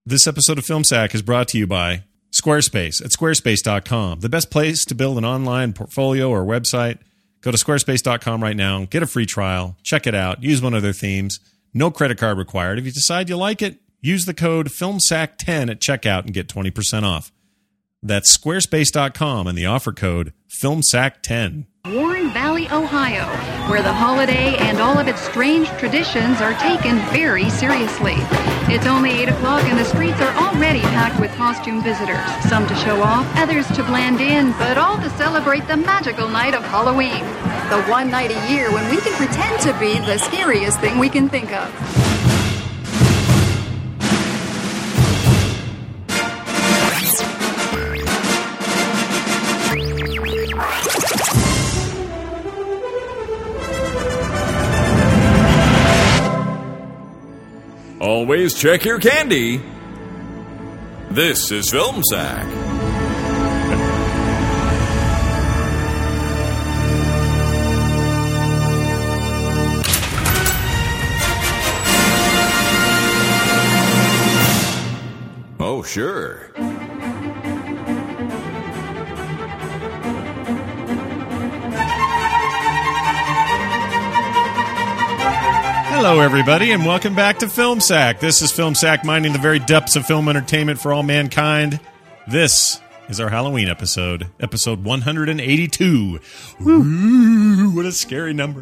This episode of Film Sack is brought to you by Squarespace at squarespace.com. The best place to build an online portfolio or website. Go to squarespace.com right now, get a free trial, check it out, use one of their themes. No credit card required. If you decide you like it, use the code FilmSack10 at checkout and get 20% off. That's squarespace.com and the offer code FilmSack10. Warren Valley, Ohio, where the holiday and all of its strange traditions are taken very seriously. It's only 8 o'clock and the streets are already packed with costume visitors, some to show off, others to blend in, but all to celebrate the magical night of Halloween. The one night a year when we can pretend to be the scariest thing we can think of. Always check your candy. This is Film Sack. Oh, sure. Hello, everybody, and welcome back to Film Sack. This is Film Sack, mining the very depths of film entertainment for all mankind. This is our Halloween episode, episode 182. Woo, what a scary number.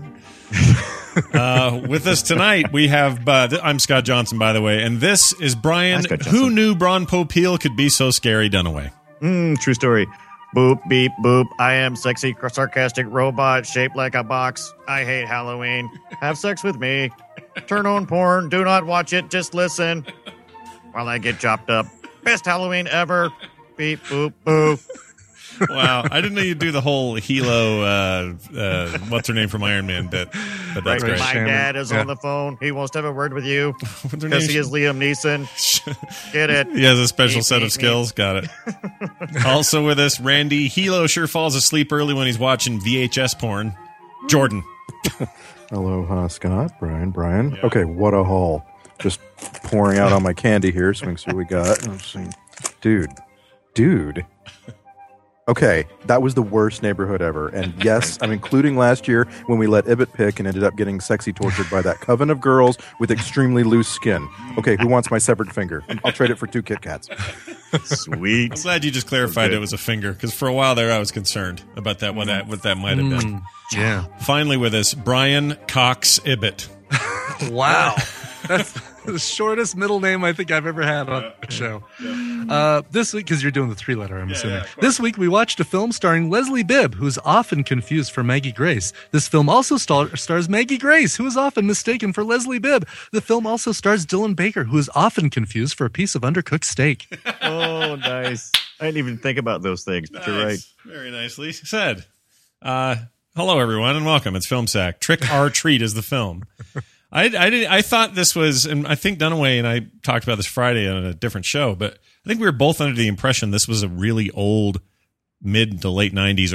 With us tonight, we have, I'm Scott Johnson, by the way, and this is Brian, who knew Bron Popeil could be so scary, Dunaway. True story. Boop, beep, boop. I am sexy, sarcastic robot shaped like a box. I hate Halloween. Have sex with me. Turn on porn. Do not watch it. Just listen while I get chopped up. Best Halloween ever. Beep, boop, boop. Wow. I didn't know you'd do the whole Hilo, what's her name from Iron Man bit, but that's great. My dad is on the phone. He wants to have a word with you because he is Liam Neeson. Get it? He has a special set of skills. Got it. Also with us, Randy. Hilo sure falls asleep early when he's watching VHS porn. Jordan. Aloha, Scott. Brian. Yeah. Okay, what a haul. Just pouring out on my candy here, so we can see what we got. Dude. Okay, that was the worst neighborhood ever. And yes, I'm including last year when we let Ibbot pick and ended up getting sexy tortured by that coven of girls with extremely loose skin. Okay, who wants my severed finger? I'll trade it for 2 Kit Kats. Sweet. I'm glad you just clarified it was a finger, because for a while there I was concerned about that, what that might have been. Yeah. Finally with us, Brian Cox Ibbot. Wow. That's the shortest middle name I think I've ever had on the show. This week, because you're doing the 3-letter, I'm assuming. This week, we watched a film starring Leslie Bibb, who's often confused for Maggie Grace. This film also stars Maggie Grace, who is often mistaken for Leslie Bibb. The film also stars Dylan Baker, who is often confused for a piece of undercooked steak. Oh, nice. I didn't even think about those things, but you're right. Very nicely said. Hello, everyone, and welcome. It's Film Sack. Trick or Treat is the film. I thought this was, and I think Dunaway and I talked about this Friday on a different show, but I think we were both under the impression this was a really old mid to late 80s,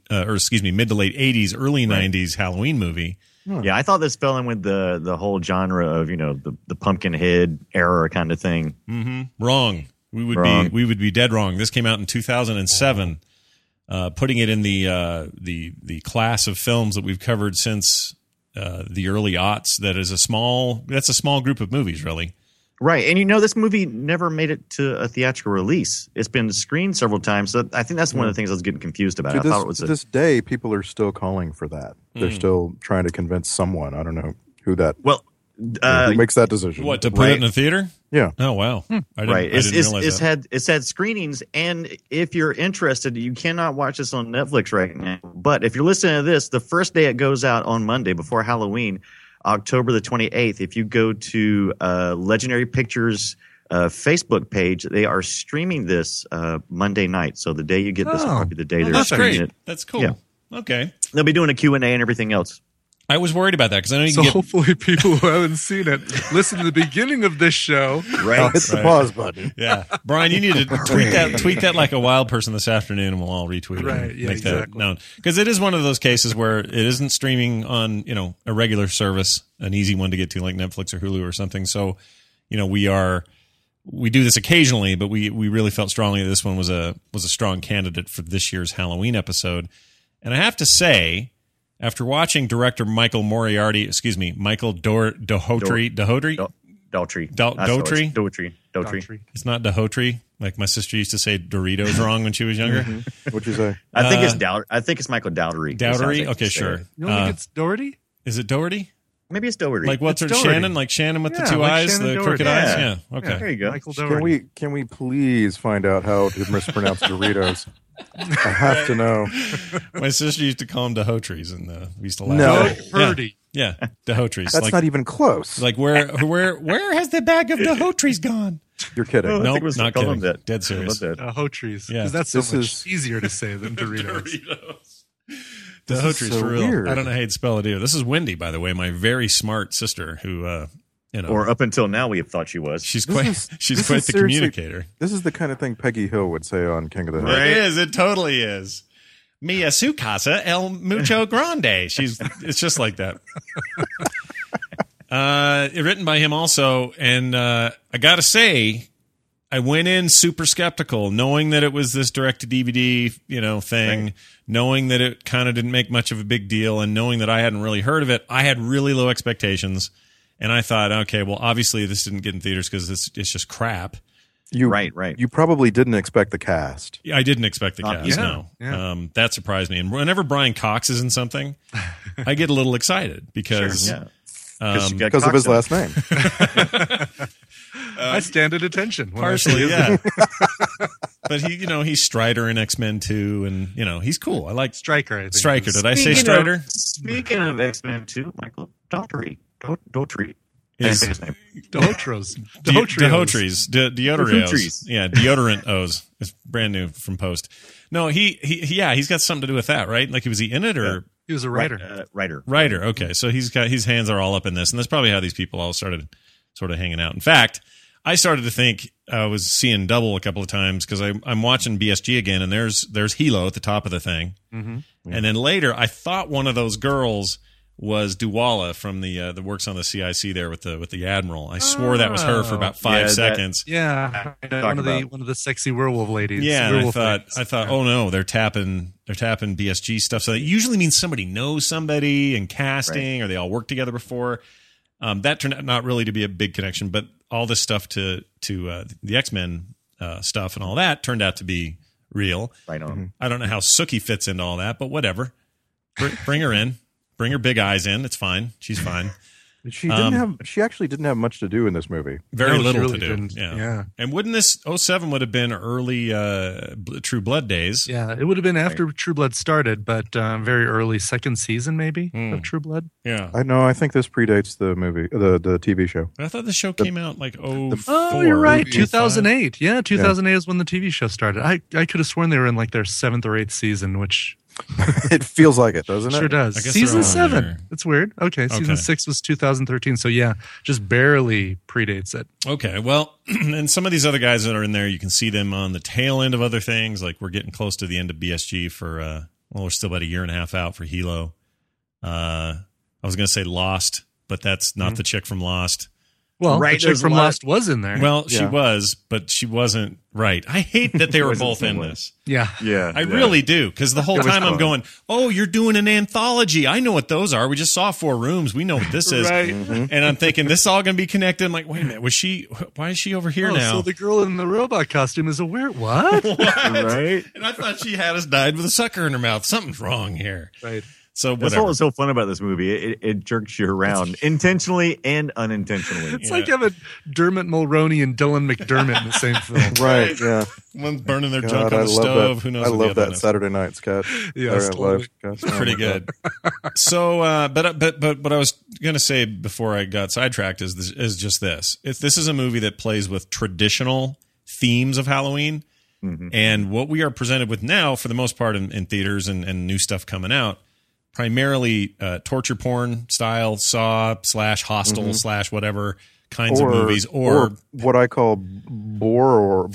early 90s Halloween movie. Yeah, I thought this fell in with the whole genre of, the Pumpkinhead era kind of thing. Mm-hmm. Wrong. We would be dead wrong. This came out in 2007, putting it in the class of films that we've covered since the early aughts. That's a small group of movies, really. Right. And this movie never made it to a theatrical release. It's been screened several times. So I think that's one of the things I was getting confused about. To this day, people are still calling for that. They're still trying to convince someone. I don't know who that. Well, who makes that decision? What, to put it in a theater? Yeah. Oh, wow. I didn't realize that. It's had screenings, and if you're interested, you cannot watch this on Netflix right now. But if you're listening to this, the first day it goes out on Monday before Halloween, October the 28th, if you go to Legendary Pictures Facebook page, they are streaming this Monday night. So the day you get this will probably be the day they're streaming it. That's cool. Yeah. Okay. They'll be doing a Q&A and everything else. I was worried about that because I know you can hopefully people who haven't seen it listen to the beginning of this show. Right. Hit the pause button. Yeah. Brian, you need to tweet that like a wild person this afternoon and we'll all retweet it. Right. Yeah, that known. Because it is one of those cases where it isn't streaming on, a regular service, an easy one to get to like Netflix or Hulu or something. So, we are we do this occasionally, but we really felt strongly that this one was a strong candidate for this year's Halloween episode. And I have to say, after watching director Michael Dougherty. It's not Dougherty, like my sister used to say Doritos wrong when she was younger. What'd you say? I think it's Michael Dougherty. Dougherty? Okay, sure. You don't think it's Doherty? Is it Dougherty? Maybe it's Dougherty. Like what's her Dougherty. Shannon? Like Shannon with the two like eyes, Shannon the Doherty. crooked eyes? Yeah. Okay. There you go. Michael Dougherty. Can we please find out how to mispronounce Doritos? I have to know. My sister used to call them Doughertys, and we used to laugh. No. Dougherty. Yeah, Doughertys. That's not even close. Like where has the bag of Doughertys gone? You're kidding. I think Nope, it was not called kidding. that. Dead serious. Dougherty's. Yeah. Because that's so This much is- easier to say than Doritos. This is Dougherty's so for real. weird. I don't know how you'd spell it either. This is Wendy, by the way, my very smart sister who Or up until now, we have thought she was. she's This quite is- she's this quite is the seriously- communicator. This is the kind of thing Peggy Hill would say on King of the Hill. It is. It totally is. Mia su casa el mucho grande. It's just like that. Written by him also, and I gotta say, I went in super skeptical, knowing that it was this direct-to-DVD, thing, Right. knowing that it kind of didn't make much of a big deal, and knowing that I hadn't really heard of it. I had really low expectations, and I thought, okay, well, obviously this didn't get in theaters because it's just crap. Right. You probably didn't expect the cast. I didn't expect the cast. yeah, No, yeah. that surprised me. And whenever Brian Cox is in something, I get a little excited because Yeah. Because of his last name. I stand at attention. when I see partially, his yeah. But he's Strider in X-Men 2, and he's cool. I like Stryker, I think. Stryker. Did I say Strider? Speaking of X-Men 2, Michael Dougherty. Dougherty. Is- His name. Dohotros. Deotrios. Deodorios. Deotrios. Yeah, deodorant O's. It's brand new from Post. No, he's got something to do with that, right? Like, was he in it or He was a writer. Writer. writer? Okay, so his hands are all up in this, and that's probably how these people all started sort of hanging out. In fact, I started to think I was seeing double a couple of times because I'm watching BSG again, and there's Hilo at the top of the thing, and then later I thought one of those girls was Duwala from the works on the CIC there with the Admiral. I swore that was her for about 5 Yeah, that- seconds. Yeah, one of the sexy werewolf ladies. Yeah, and werewolf I ladies. thought, oh no, they're tapping BSG stuff. So that usually means somebody knows somebody and casting, or they all worked together before. That turned out not really to be a big connection, but all this stuff to the X-Men stuff and all that turned out to be real. Right on. I don't know how Sookie fits into all that, but whatever. Bring her in. Bring her big eyes in. It's fine. She's fine. She actually didn't have much to do in this movie. Very No, she little really to do. didn't. Yeah. Yeah. And wouldn't this 07 would have been early True Blood days? Yeah, it would have been after True Blood started, but very early second season maybe of True Blood. Yeah. I think this predates the movie, the TV show. I thought the show came out like Oh, you're right. 2008. Yeah, 2008 is when the TV show started. I could have sworn they were in like their 7th or 8th season, which It feels like it, doesn't it? sure does. I guess Season they're all in 7. there. That's weird. Okay, season 6 was 2013. So yeah, just barely predates it. Okay, well, and some of these other guys that are in there, you can see them on the tail end of other things. Like we're getting close to the end of BSG for, we're still about a year and a half out for Hilo. I was going to say Lost, but that's not the chick from Lost. Well, Right, the chick there's from a lot Lost was in there. Well, she Yeah. was, but she wasn't right. I hate that they were both in this. yeah. Yeah. I really do, because the whole was time I'm fun. going, oh, you're doing an anthology. I know what those are. We just saw 4 rooms. We know what this is. Right. And I'm thinking, this is all going to be connected. I'm like, wait a minute, why is she over here Oh, now? so the girl in the robot costume is a weird what? Right. And I thought she had us died with a sucker in her mouth. Something's wrong here. Right. So That's what whatever. was so fun about this movie. It jerks you around intentionally and unintentionally. It's like having Dermot Mulroney and Dylan McDermott in the same film. Right, yeah. One's burning their God, junk on I the love stove. that. Who knows? I what the love other that one is. Saturday night sketch. Yes, Saturday Night Live totally. sketch. Pretty good. So, but what I was going to say before I got sidetracked is just this. This is a movie that plays with traditional themes of Halloween. And what we are presented with now, for the most part in theaters and new stuff coming out, primarily torture porn style, Saw / Hostel / whatever kinds of movies, or what I call borer,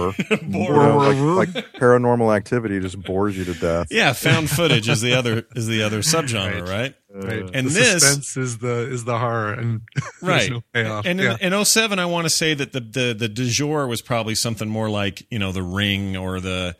like Paranormal Activity just bores you to death. Yeah, found footage is the other subgenre, right? Right. And the this suspense is the horror, and right. no payoff. And in 07, I want to say that the du jour was probably something more like, The Ring or the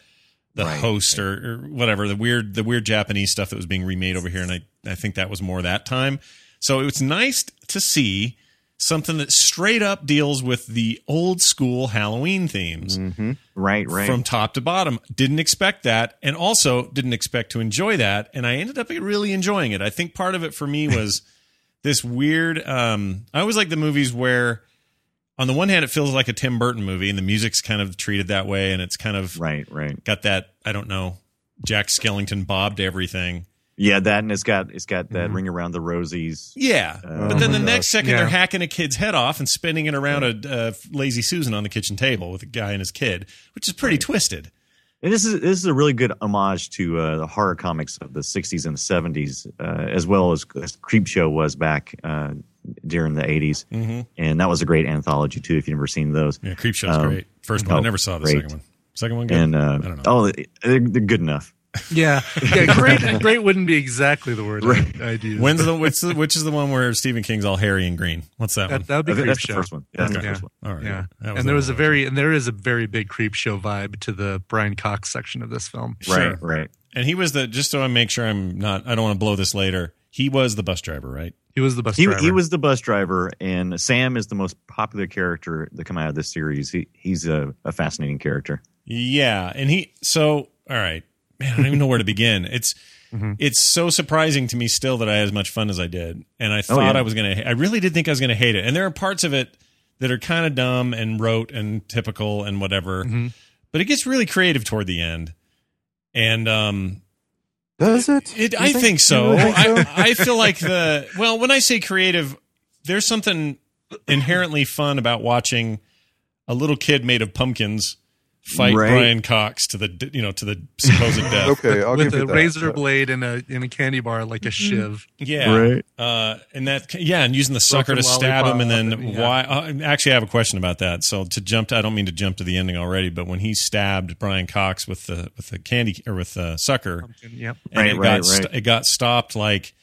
Host or whatever, the weird Japanese stuff that was being remade over here, and I think that was more that time. So it was nice to see something that straight up deals with the old school Halloween themes. Mm-hmm. Right. From top to bottom. Didn't expect that, and also didn't expect to enjoy that, and I ended up really enjoying it. I think part of it for me was this weird I always like the movies where on the one hand it feels like a Tim Burton movie and the music's kind of treated that way, and it's kind of got that, I don't know, Jack Skellington bob to everything. Yeah, that, and it's got that Ring Around the Rosies. Yeah, but then the next second they're hacking a kid's head off and spinning it around a Lazy Susan on the kitchen table with a guy and his kid, which is pretty twisted. And this is a really good homage to the horror comics of the 60s and 70s, as well as Creepshow was back during the 80s. Mm-hmm. And that was a great anthology, too, if you've never seen those. Yeah, Creepshow's great. First one, I never saw the second one. Second one good? And, I don't know. Oh, they're good enough. Yeah. Great wouldn't be exactly the word I'd use. Which is the one where Stephen King's all hairy and green? What's that one? That would be Creepshow. That's the first one. That's the first one. All right. Yeah. And there is a very big Creepshow vibe to the Brian Cox section of this film. Sure. Right. And he was just so I make sure I don't want to blow this later. He was the bus driver, right? He was the bus driver. He was the bus driver, and Sam is the most popular character that come out of this series. He's a fascinating character. Yeah, and all right. Man, I don't even know where to begin. It's so surprising to me still that I had as much fun as I did. And I thought I really did think I was going to hate it. And there are parts of it that are kind of dumb and rote and typical and whatever. Mm-hmm. But it gets really creative toward the end. And does it? I think so. I feel like when I say creative, there's something inherently fun about watching a little kid made of pumpkins fight Brian Cox to the supposed death. Okay, I'll with give you a that. razor blade in a candy bar like a shiv. Yeah, right. And using the sucker to stab him, and then why? Actually, I have a question about that. So I don't mean to jump to the ending already, but when he stabbed Brian Cox with the candy or with the sucker, yep. and it got stopped like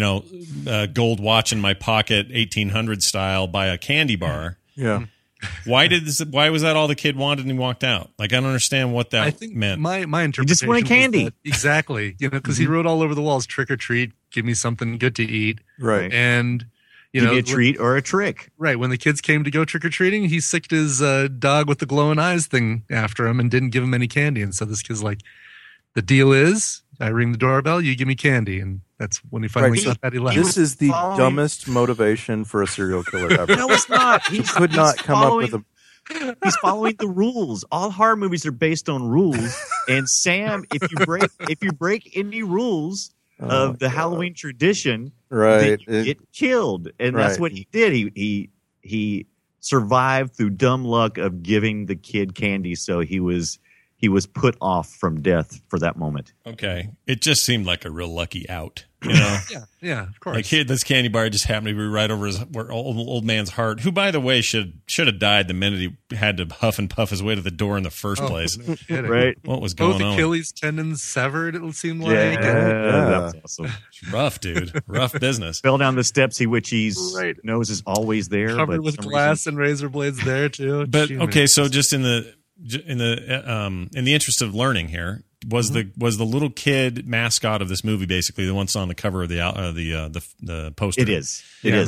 gold watch in my pocket 1800 style by a candy bar. Yeah. Why was that all the kid wanted and he walked out? Like, I don't understand what that meant. My interpretation, he just wanted candy. Exactly. Because he wrote all over the walls, trick or treat, give me something good to eat. Right. And give me a treat or a trick. Right. When the kids came to go trick or treating, he sicked his dog with the glowing eyes thing after him and didn't give him any candy. And so this kid's like, the deal is, I ring the doorbell, you give me candy. And that's when he finally got that he left. This is the dumbest motivation for a serial killer ever. No, it's not. He could not come up with a... He's following the rules. All horror movies are based on rules. And Sam, if you break any rules of the Halloween tradition, then you get killed. And that's what he did. He survived through dumb luck of giving the kid candy, so he was put off from death for that moment. Okay. It just seemed like a real lucky out, Yeah, of course. Like, this candy bar just happened to be right over his old man's heart, who, by the way, should have died the minute he had to huff and puff his way to the door in the first place. No kidding. Right. What was going on? Both Achilles tendons severed, it seemed like. Yeah. That was awesome. Rough, dude. Rough business. Fell down the steps, which he knows is always there. Covered with glass and razor blades there, too. But, okay, so just in the interest of learning here, was the little kid mascot of this movie basically the one that's on the cover of the poster? It is.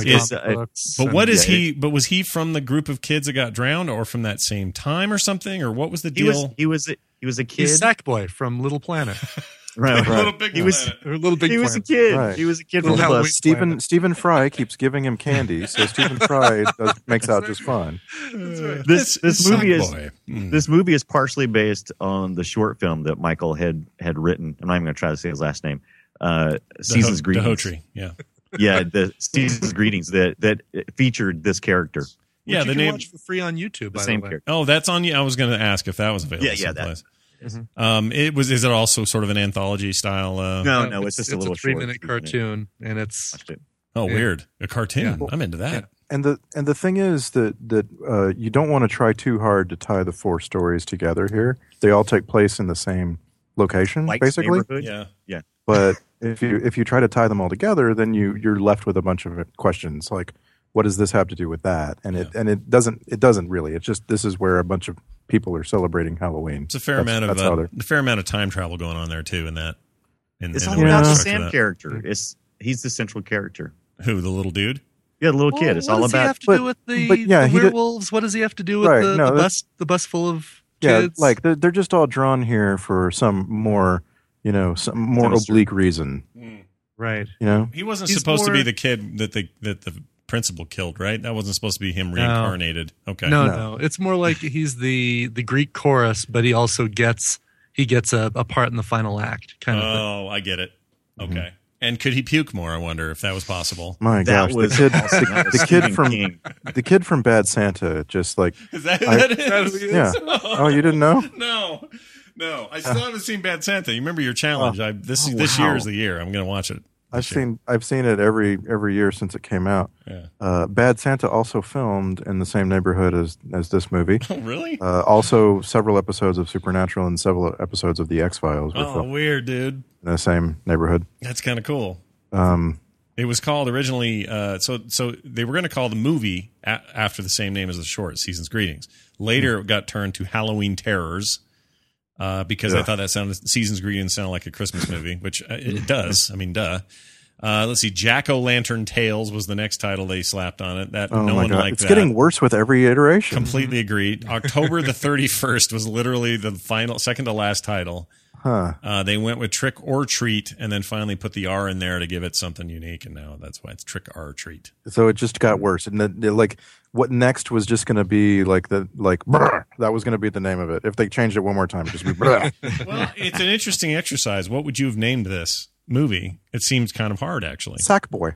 But what is he? But was he from the group of kids that got drowned, or from that same time, or something, or what was the deal? He was a kid. He's Sackboy from Little Planet. Right. Little Big he was a kid. Right. He was a kid from the bus. Stephen Fry keeps giving him candy, so Stephen Fry makes out just fine. This movie is partially based on the short film that Michael had written. I'm not even going to try to say his last name. Season's Greetings. Dahotri, yeah. Yeah, the Season's Greetings that featured this character. Yeah, the name watch for free on YouTube. The same character. Oh, that's on you. I was going to ask if that was available. Yeah, that. Mm-hmm. Is it also sort of an anthology style? No, it's just a little 3-minute cartoon, and it's Oh, weird. A cartoon. Yeah. I'm into that. And the thing is that you don't want to try too hard to tie the 4 stories together here. They all take place in the same location, White's basically. neighborhood? Yeah. Yeah. But if you try to tie them all together, then you're left with a bunch of questions like, what does this have to do with that? And it doesn't really. It's just this is where a bunch of people are celebrating Halloween. It's a fair amount of time travel going on there too. In that, It's in all the way about they the structure Sam that. character. He's the central character. Who, the little dude? Yeah, the little kid. It's all What does he about. have to do with the he did- werewolves? What does he have to do with Right, the bus full of Yeah, kids? like they're just all drawn here for some more, some more Sinister. oblique reason. right. He wasn't He's supposed to be more- the kid that the principal killed, right? That wasn't supposed to be him reincarnated. Okay. No. It's more like he's the Greek chorus, but he also gets a part in the final act, kind of. Oh, I get it. Okay. And could he puke more? I wonder if that was possible. My That gosh, was the awesome. kid from Bad Santa, just like Is that who that is? yeah. Oh, you didn't know? No. I still haven't seen Bad Santa. You remember your challenge? This wow. year is the year. I'm going to watch it. I've seen it every year since it came out. Yeah. Bad Santa also filmed in the same neighborhood as this movie. Oh, really? Also, several episodes of Supernatural and several episodes of the X-Files were Oh, filmed weird, dude. in the same neighborhood. That's kind of cool. It was called originally. So they were going to call the movie after the same name as the short, Season's Greetings. Later, it got turned to Halloween Terrors. Because I thought that Season's Greetings sounded like a Christmas movie, which it does. I mean, duh. Let's see. Jack-O-Lantern Tales was the next title they slapped on it. That Oh no my one God. liked It's that. getting worse with every iteration. Completely agreed. October the 31st was literally the second to last title. Huh. They went with Trick or Treat, and then finally put the R in there to give it something unique, and now that's why it's Trick or Treat. So it just got worse, and what next was just going to be brr, that was going to be the name of it. If they changed it one more time, it'd just be brr. Well, it's an interesting exercise. What would you have named this movie? It seems kind of hard, actually. Sackboy.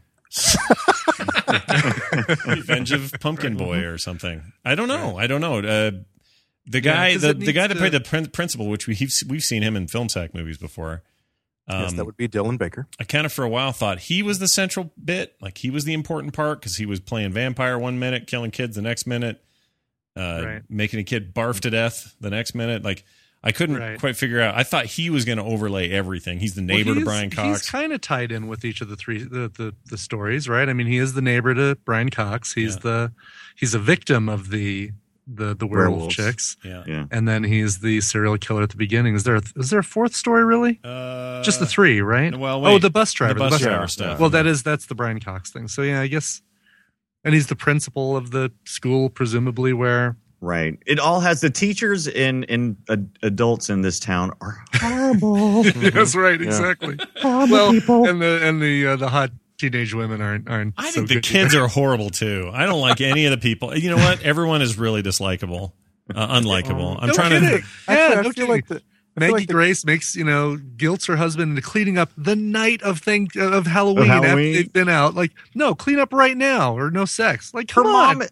Revenge of Pumpkin Boy or something. I don't know. The guy, 'cause the it guy that needs played the principal, which we've seen him in film sack movies before. Yes, that would be Dylan Baker. I kind of for a while thought he was the central bit, like he was the important part because he was playing vampire one minute, killing kids the next minute, making a kid barf to death the next minute. Like I couldn't quite figure out. I thought he was going to overlay everything. He's the neighbor to Brian Cox. He's kind of tied in with each of the three the stories, right? I mean, he is the neighbor to Brian Cox. He's he's a victim of the werewolf Werewolves. chicks. Yeah. And then he's the serial killer at the beginning. Is there a fourth story really? Just the three, right? Well, wait. the bus driver. The bus driver stuff. Well, that's the Brian Cox thing. So yeah, I guess. And he's the principal of the school, presumably, where. Right. It all has the teachers and adults in this town are horrible. That's right. Exactly. Well, people. and the hot teenage women aren't. I so think the good kids either. are horrible too. I don't like any of the people. You know what? Everyone is really dislikable, unlikable. I'm No trying kidding. to. Yeah, I no feel kidding. like I feel Maggie like Grace makes guilts her husband into cleaning up the night of Halloween after they've been out. Like, no, clean up right now or no sex. Like, come on.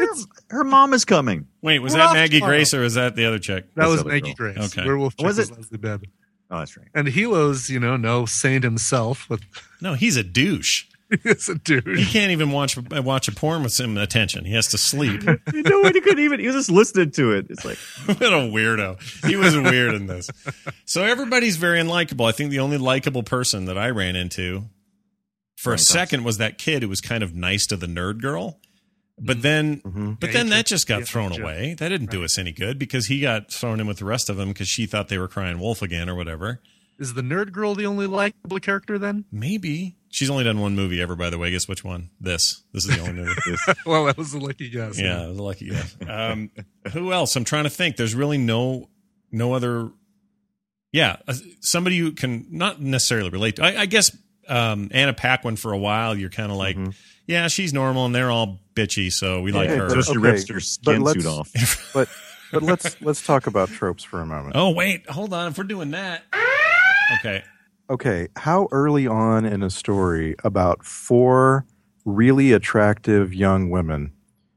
Her mom is coming. Wait, was We're that off Maggie tomorrow. Grace or was that the other chick? That was That's the other Maggie girl. Grace. Okay. Werewolf chick Was was it? Leslie Bibb. Oh, that's right. And Helo's, no saint himself. With No, he's a douche. he's a He dude. can't even watch a porn with some attention. He has to sleep. You know what? He couldn't even. He was just listening to it. It's like What a weirdo. He was weird in this. So everybody's very unlikable. I think the only likable person that I ran into for a second was that kid who was kind of nice to the nerd girl. But then, that just got thrown away. That didn't do us any good because he got thrown in with the rest of them because she thought they were crying wolf again or whatever. Is the nerd girl the only likable character then? Maybe. She's only done one movie ever, by the way. Guess which one? This. This is the only movie. Well, that was a lucky guess. Yeah, it was a lucky guess. Who else? I'm trying to think. There's really no other. Yeah, somebody you can not necessarily relate to. I guess Anna Paquin for a while. You're kind of like, yeah, she's normal, and they're all bitchy, so we like her. but- just she rips her skin but suit off. But let's talk about tropes for a moment. Oh wait, hold on. If we're doing that, okay. Okay, how early on in a story about 4 really attractive young women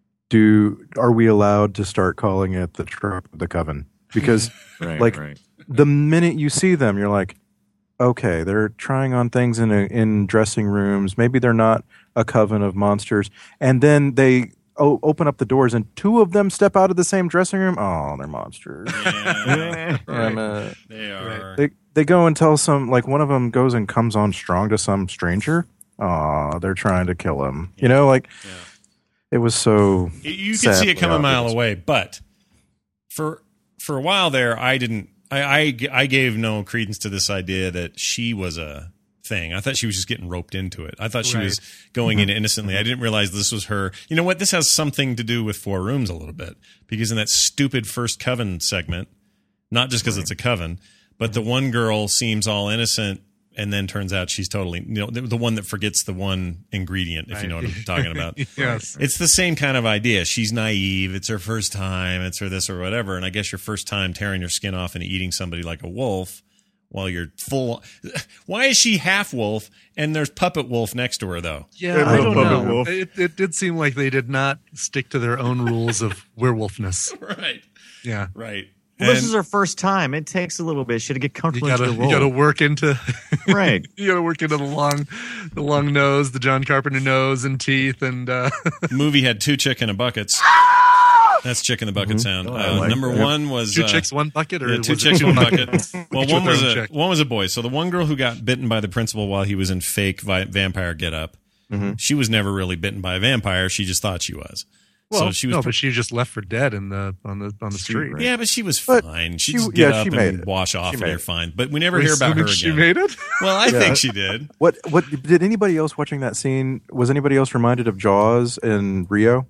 are we allowed to start calling it the trope of the coven? Because Right, like right. the minute you see them, you're like, okay, they're trying on things in dressing rooms. Maybe they're not a coven of monsters. And then they open up the doors and two of them step out of the same dressing room. Oh, they're monsters. Yeah, Damn right. it. They are. They go and tell one of them goes and comes on strong to some stranger. Oh, they're trying to kill him. You know, it was so. You could see it come a mile obvious. away, but for a while there, I didn't. I gave no credence to this idea that she was a thing. I thought she was just getting roped into it. I thought she was going in innocently. I didn't realize this was her. You know what? This has something to do with Four Rooms a little bit, because in that stupid first coven segment, not just because it's a coven, but the one girl seems all innocent and then turns out she's totally, the one that forgets the one ingredient, if you know what I'm talking about. Yes. It's the same kind of idea. She's naive. It's her first time. It's her this or whatever. And I guess your first time tearing your skin off and eating somebody like a wolf while you're full. Why is she half wolf and there's puppet wolf next to her, though? Yeah, I don't know. It did seem like they did not stick to their own rules of werewolfness. Right. Yeah. Right. Well, this is her first time. It takes a little bit. She had to get comfortable into the role. You got to work into right. You got to work into the long nose, the John Carpenter nose and teeth, and The movie had two chick in a buckets. That's chick in the bucket sound. Number one was two chicks, one bucket, or two was chicks, it one bucket. Well, Which one was a boy. So the one girl who got bitten by the principal while he was in fake vampire getup, she was never really bitten by a vampire. She just thought she was. Well, so she was but she just left for dead on the street. Yeah, but she was But fine. She she- just get yeah, up she made and it. wash off, She and made you're it. fine. But we never hear about her again. She made it. Well, I think she did. What did anybody else watching that scene? Was anybody else reminded of Jaws in Rio?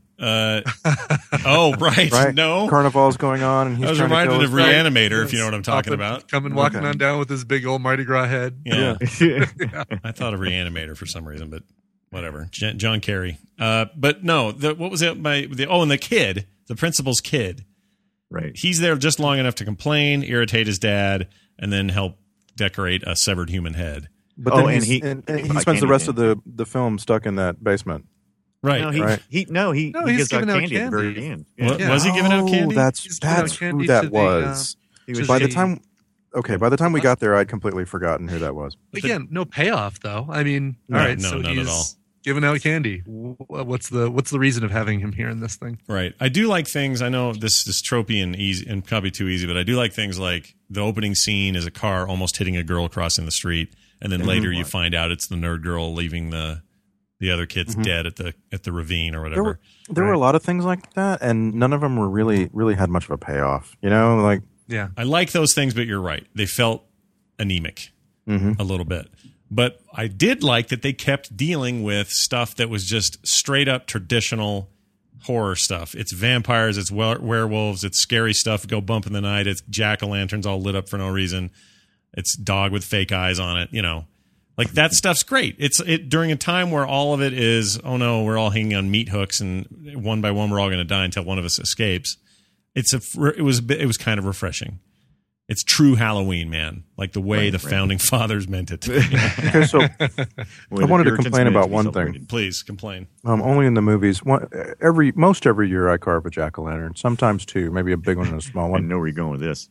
Oh, right. Right? No. Carnival's going on, and he's I was trying to reminded kill of his- Reanimator, if you know what I'm talking about. Coming walking on down with his big old Mardi Gras head. Yeah. I thought of Reanimator for some reason, but whatever. John Kerry. But no, what was it? And the kid, the principal's kid. Right. He's there just long enough to complain, irritate his dad, and then help decorate a severed human head. But Oh, then and he spends the rest of the film stuck in that basement. Right. No, Right. he he's gives out giving out candy at the candy. very end. What- Yeah. Was he giving out candy? He's giving out That's candy who that to the, was. He was By the the- time we got there, I'd completely forgotten who that was. Again, no payoff though. I mean, No, all right, no, so none at he's all. giving out candy. What's the reason of having him here in this thing? Right. I do like things. I know this is tropey and easy and probably too easy, but I do like things like the opening scene is a car almost hitting a girl crossing the street, and then later you find out it's the nerd girl leaving the other kids dead at the ravine or whatever. There were a lot of things like that, and none of them were really had much of a payoff. You know, like Yeah. I like those things, but you're right. They felt anemic a little bit. But I did like that they kept dealing with stuff that was just straight up traditional horror stuff. It's vampires, it's werewolves, it's scary stuff, go bump in the night, it's jack-o'-lanterns all lit up for no reason. It's dog with fake eyes on it, Like that stuff's great. It's during a time where all of it is, oh no, we're all hanging on meat hooks and one by one we're all going to die until one of us escapes. It was kind of refreshing. It's true Halloween, man. Like the way the founding fathers meant it to be. okay, so I wanted to complain about one thing. Please complain. Only in the movies. Most every year I carve a jack-o'-lantern. Sometimes two, maybe a big one and a small I one. know where you're going with this.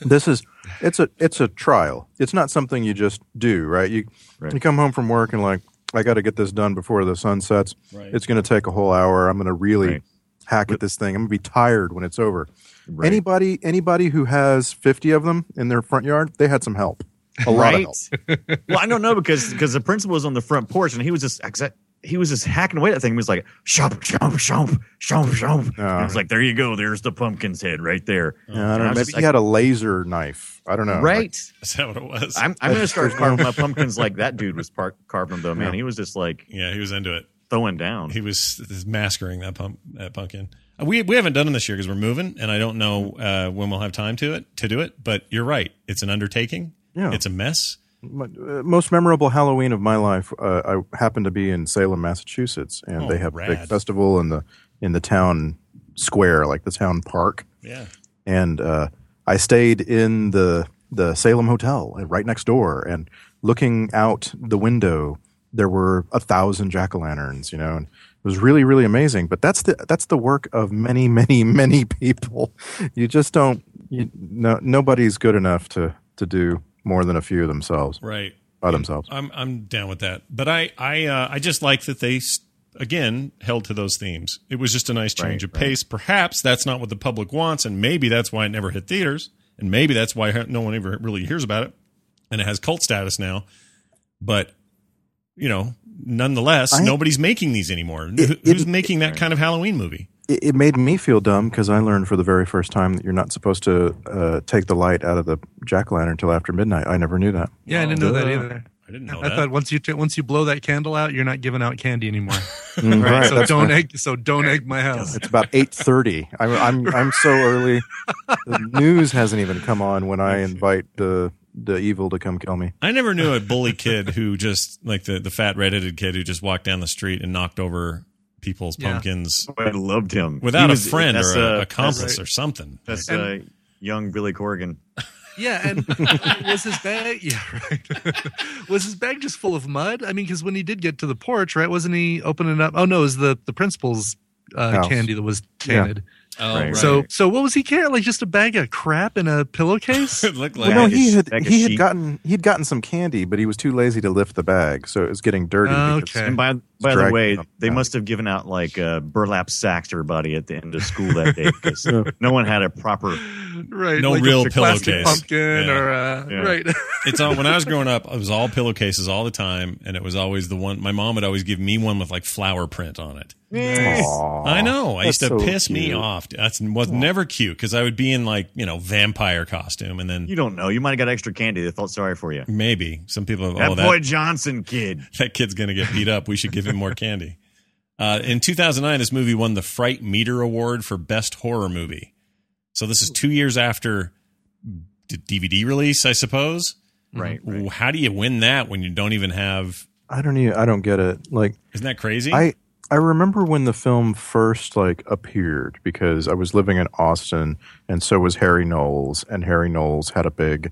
It's a trial. It's not something you just do, right? You come home from work and like, I got to get this done before the sun sets. Right. It's going to take a whole hour. I'm going to really Right. hack at this thing. I'm going to be tired when it's over. Right. Anybody who has 50 of them in their front yard, they had some help. A lot of help. Well, I don't know because the principal was on the front porch and he was just hacking away at that thing. He was like, shomp, shomp, shomp, shomp, shomp. And it's like, there you go. There's the pumpkin's head right there. Yeah, I don't know. And I was Maybe just he had a laser knife. I don't know. right. Is that what it was? I'm going to start carving my pumpkins like that dude was carving them, though, man. He was just like Yeah, he was into it. throwing down. He was massacring that pumpkin. We haven't done it this year because we're moving, and I don't know when we'll have time to do it. But you're right; it's an undertaking. Yeah. It's a mess. Most memorable Halloween of my life, I happened to be in Salem, Massachusetts, and they have a big rad. festival in the town square, like the town park. Yeah. And I stayed in the Salem Hotel right next door, and looking out the window, there were 1,000 jack-o'-lanterns, and it was really, really amazing. But that's the work of many, many, many people. You just don't. Nobody's good enough to do more than a few themselves Right. by themselves. I'm down with that. But I just like that they again held to those themes. It was just a nice change of pace. Perhaps that's not what the public wants, and maybe that's why it never hit theaters, and maybe that's why no one ever really hears about it, and it has cult status now. But nonetheless, nobody's making these anymore. Who's making that kind of Halloween movie? It made me feel dumb because I learned for the very first time that you're not supposed to take the light out of the jack-o'-lantern until after midnight. I never knew that. Yeah, I didn't know that either. I didn't know I that. thought once you blow that candle out, you're not giving out candy anymore. Right. So don't egg my house. It's about 8:30. I'm so early. The news hasn't even come on when I invite the evil to come kill me. I never knew a bully kid who just like the fat redheaded kid who just walked down the street and knocked over people's pumpkins I loved him without a friend or an accomplice or something. That's young Billy Corgan. Yeah, and was his bag? Yeah, right. Was his bag just full of mud? I mean, because when he did get to the porch, right, wasn't he opening up? Oh no, it was the principal's candy that was tainted. Yeah. Oh, Right. right. So what was he carrying? Like just a bag of crap in a pillowcase? It looked like Well, no, he bag of had sheep. gotten some candy, but he was too lazy to lift the bag, so it was getting dirty. because- Okay. And by the dragging way, it up. they must have given out like burlap sacks to everybody at the end of school that day because no one had a proper. Right. No like real a plastic pillowcase. pumpkin Yeah. or Yeah. right. It's all, when I was growing up, it was all pillowcases all the time, and it was always the one. My mom would always give me one with like flower print on it. Aw, I know. I used to that's so piss me cute. off. That was never cute because I would be in like vampire costume, and then You don't know. You might have got extra candy. They felt sorry for you. maybe some people. That Oh, Boy Johnson kid. that kid's gonna get beat up. We should give him more candy. In 2009, this movie won the Fright Meter Award for Best Horror Movie. So this is 2 years after the DVD release, I suppose. Right. How do you win that when you don't even have? I don't get it. Like Isn't that crazy? I remember when the film first appeared because I was living in Austin and so was Harry Knowles, and Harry Knowles had a big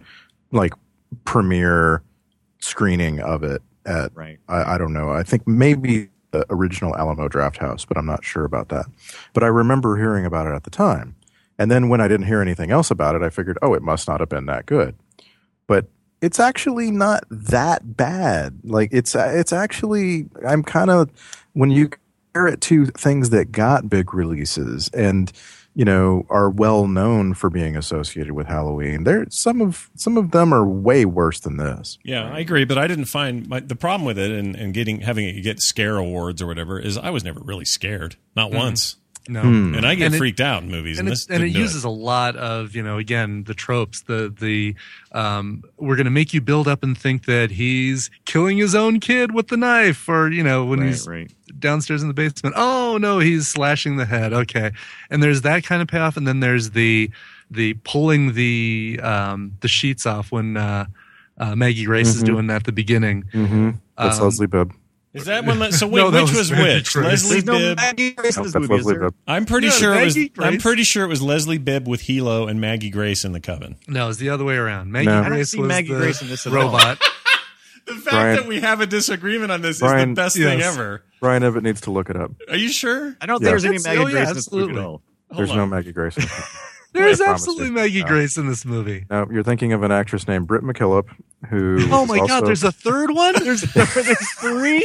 premiere screening of it at I don't know. I think maybe the original Alamo Drafthouse, but I'm not sure about that. But I remember hearing about it at the time. And then when I didn't hear anything else about it, I figured, it must not have been that good. But it's actually not that bad. Like it's actually, I'm kind of, when you compare it to things that got big releases and are well known for being associated with Halloween, some of them are way worse than this. Yeah, I agree, but I didn't find the problem with it and having it get scare awards or whatever is I was never really scared, not once. No. And I get And it- freaked out in movies, and this and it didn't do uses a lot of again the tropes. The we're going to make you build up and think that he's killing his own kid with the knife, or when he's downstairs in the basement. Oh no, he's slashing the head. Okay, and there's that kind of payoff, and then there's the pulling the sheets off when Maggie Grace is doing that at the beginning. Mm-hmm. That's Leslie Bibb. Is that one? So wait, No, that which was was Maggie which? Grace. Leslie There's no Bibb. Maggie Grace in this That's movie, is Leslie there? Bibb. I'm pretty Yeah, sure it was. Maggie Grace. I'm pretty sure it was Leslie Bibb with Hilo and Maggie Grace in The Coven. No, it's the other way around. Maggie No. I don't Grace see was Maggie the Grace in this at all. robot. The fact Brian- that we have a disagreement on this is Brian- the best thing Yes. ever. Brian Evatt needs to look it up. Are you sure? I don't Yeah. think there's any That's- Maggie Grace in this absolutely. movie at all. There's Hold no on. Maggie Grace. There's I promise absolutely you. Maggie No. Grace in this movie. No, you're thinking of an actress named Britt McKillop, who. Oh is my God! also- There's a third one. There's three.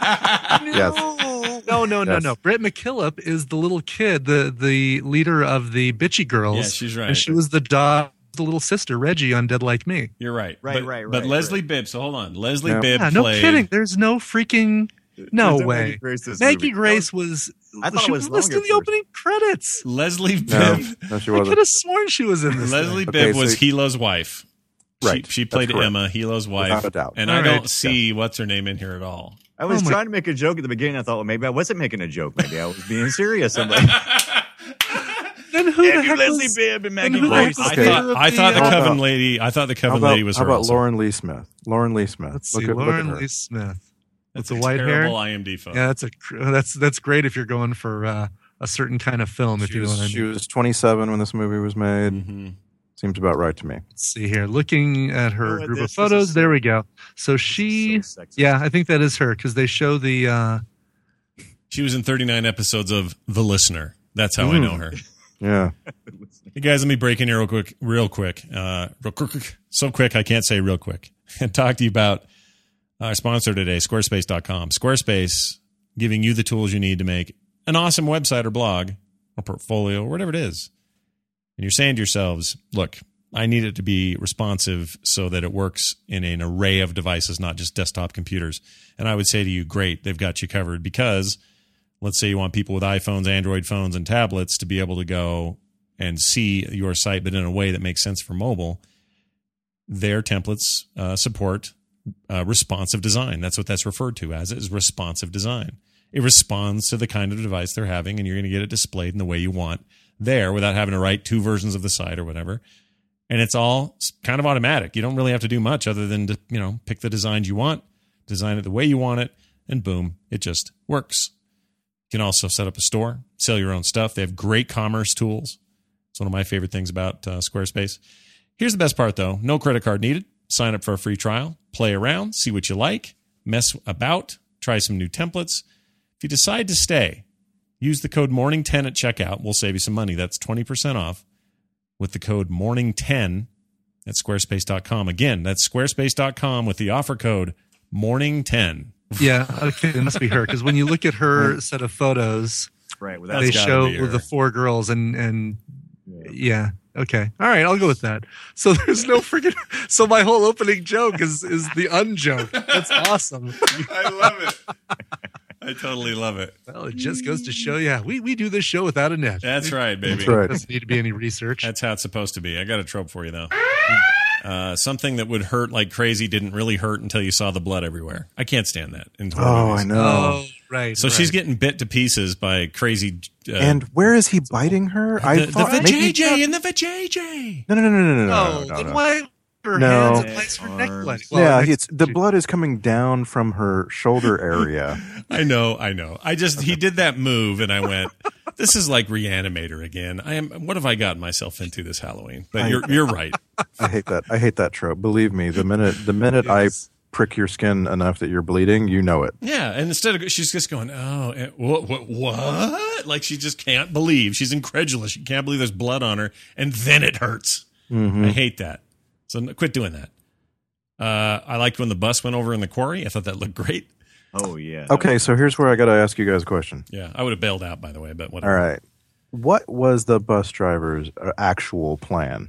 Yes. No. Britt McKillop is the little kid, the leader of the Bitchy Girls. Yeah, she's right. And she was the little sister Reggie on Dead Like Me. You're right. Right, But right, Leslie Bibb. So hold on. Leslie Yeah. Bibb Yeah, no played. kidding. There's no freaking. No There's way. Maggie Grace in this Maggie movie. Grace was. I thought she it was listed longer in the at opening credits. Leslie No, Bibb. no, she I could wasn't. have sworn she was in this. Leslie thing. Bibb Okay, was so- Hilo's wife. Right, She played that's correct. Emma, Hilo's wife. Without a doubt. And All I right. don't see what's her name in here at all. I was Oh my- trying to make a joke at the beginning. I thought, well, maybe I wasn't making a joke. Maybe I was being serious. I'm like, Then who the heck Leslie was? Bibb and then Maggie who the heck Grace. was I the thought leader I of thought the How Coven about- lady. I thought the How Coven about, lady was how her. about also. Lauren Lee Smith? Lauren Lee Smith. Let's see, Look at Lauren her. Lee Smith. That's With a the white hair. terrible IMD photo. Yeah, that's great if you're going for a certain kind of film. If She you know what I was, she mean. was 27 when this movie was made. Mm-hmm. Seems about right to me. Let's see here. Looking at her Oh, group this of is photos. so- There we go. So she. So sexist. Yeah, I think that is her because they show the. She was in 39 episodes of The Listener. That's how I know her. Yeah. Hey guys, let me break in here real quick. So quick I can't say real quick. And talk to you about our sponsor today, Squarespace.com. Squarespace, giving you the tools you need to make an awesome website or blog or portfolio or whatever it is. And you're saying to yourselves, look, I need it to be responsive so that it works in an array of devices, not just desktop computers. And I would say to you, great, they've got you covered, because let's say you want people with iPhones, Android phones, and tablets to be able to go and see your site, but in a way that makes sense for mobile. Their templates support responsive design. That's what that's referred to as, is responsive design. It responds to the kind of device they're having, and you're going to get it displayed in the way you want there without having to write 2 versions of the site or whatever. And it's all kind of automatic. You don't really have to do much other than to, pick the designs you want, design it the way you want it, and boom, it just works. You can also set up a store, sell your own stuff. They have great commerce tools. It's one of my favorite things about Squarespace. Here's the best part, though. No credit card needed. Sign up for a free trial. Play around. See what you like. Mess about. Try some new templates. If you decide to stay, use the code MORNING10 at checkout. We'll save you some money. That's 20% off with the code MORNING10 at squarespace.com. Again, that's squarespace.com with the offer code MORNING10. Yeah, okay, it must be her, because when you look at her set of photos, Right. they show the 4 girls and yeah. Okay. All right. I'll go with that. So there's no freaking. So my whole opening joke is the unjoke. That's awesome. I love it. I totally love it. Well, it just goes to show you, we do this show without a net. That's right, baby. That's right. Doesn't need to be any research. That's how it's supposed to be. I got a trope for you, though. Something that would hurt like crazy didn't really hurt until you saw the blood everywhere. I can't stand that. In horror Oh, movies. I know. Oh, right. So right. she's getting bit to pieces by crazy. And where is he biting her? The thought maybe- vajayjay and the vajayjay. No. Then why her No. hands and place her neck blood? Yeah, it's the blood is coming down from her shoulder area. I know. He did that move, and I went, "This is like Reanimator again." What have I gotten myself into this Halloween? But you're right. I hate that trope. Believe me, the minute I prick your skin enough that you're bleeding, you know it. Yeah, and instead of she's just going, "Oh, what?" Like she just can't believe. She's incredulous. She can't believe there's blood on her, and then it hurts. Mm-hmm. I hate that. So quit doing that. I liked when the bus went over in the quarry. I thought that looked great. Oh, yeah. Okay, so here's where I got to ask you guys a question. Yeah, I would have bailed out, by the way, but whatever. All right. What was the bus driver's actual plan?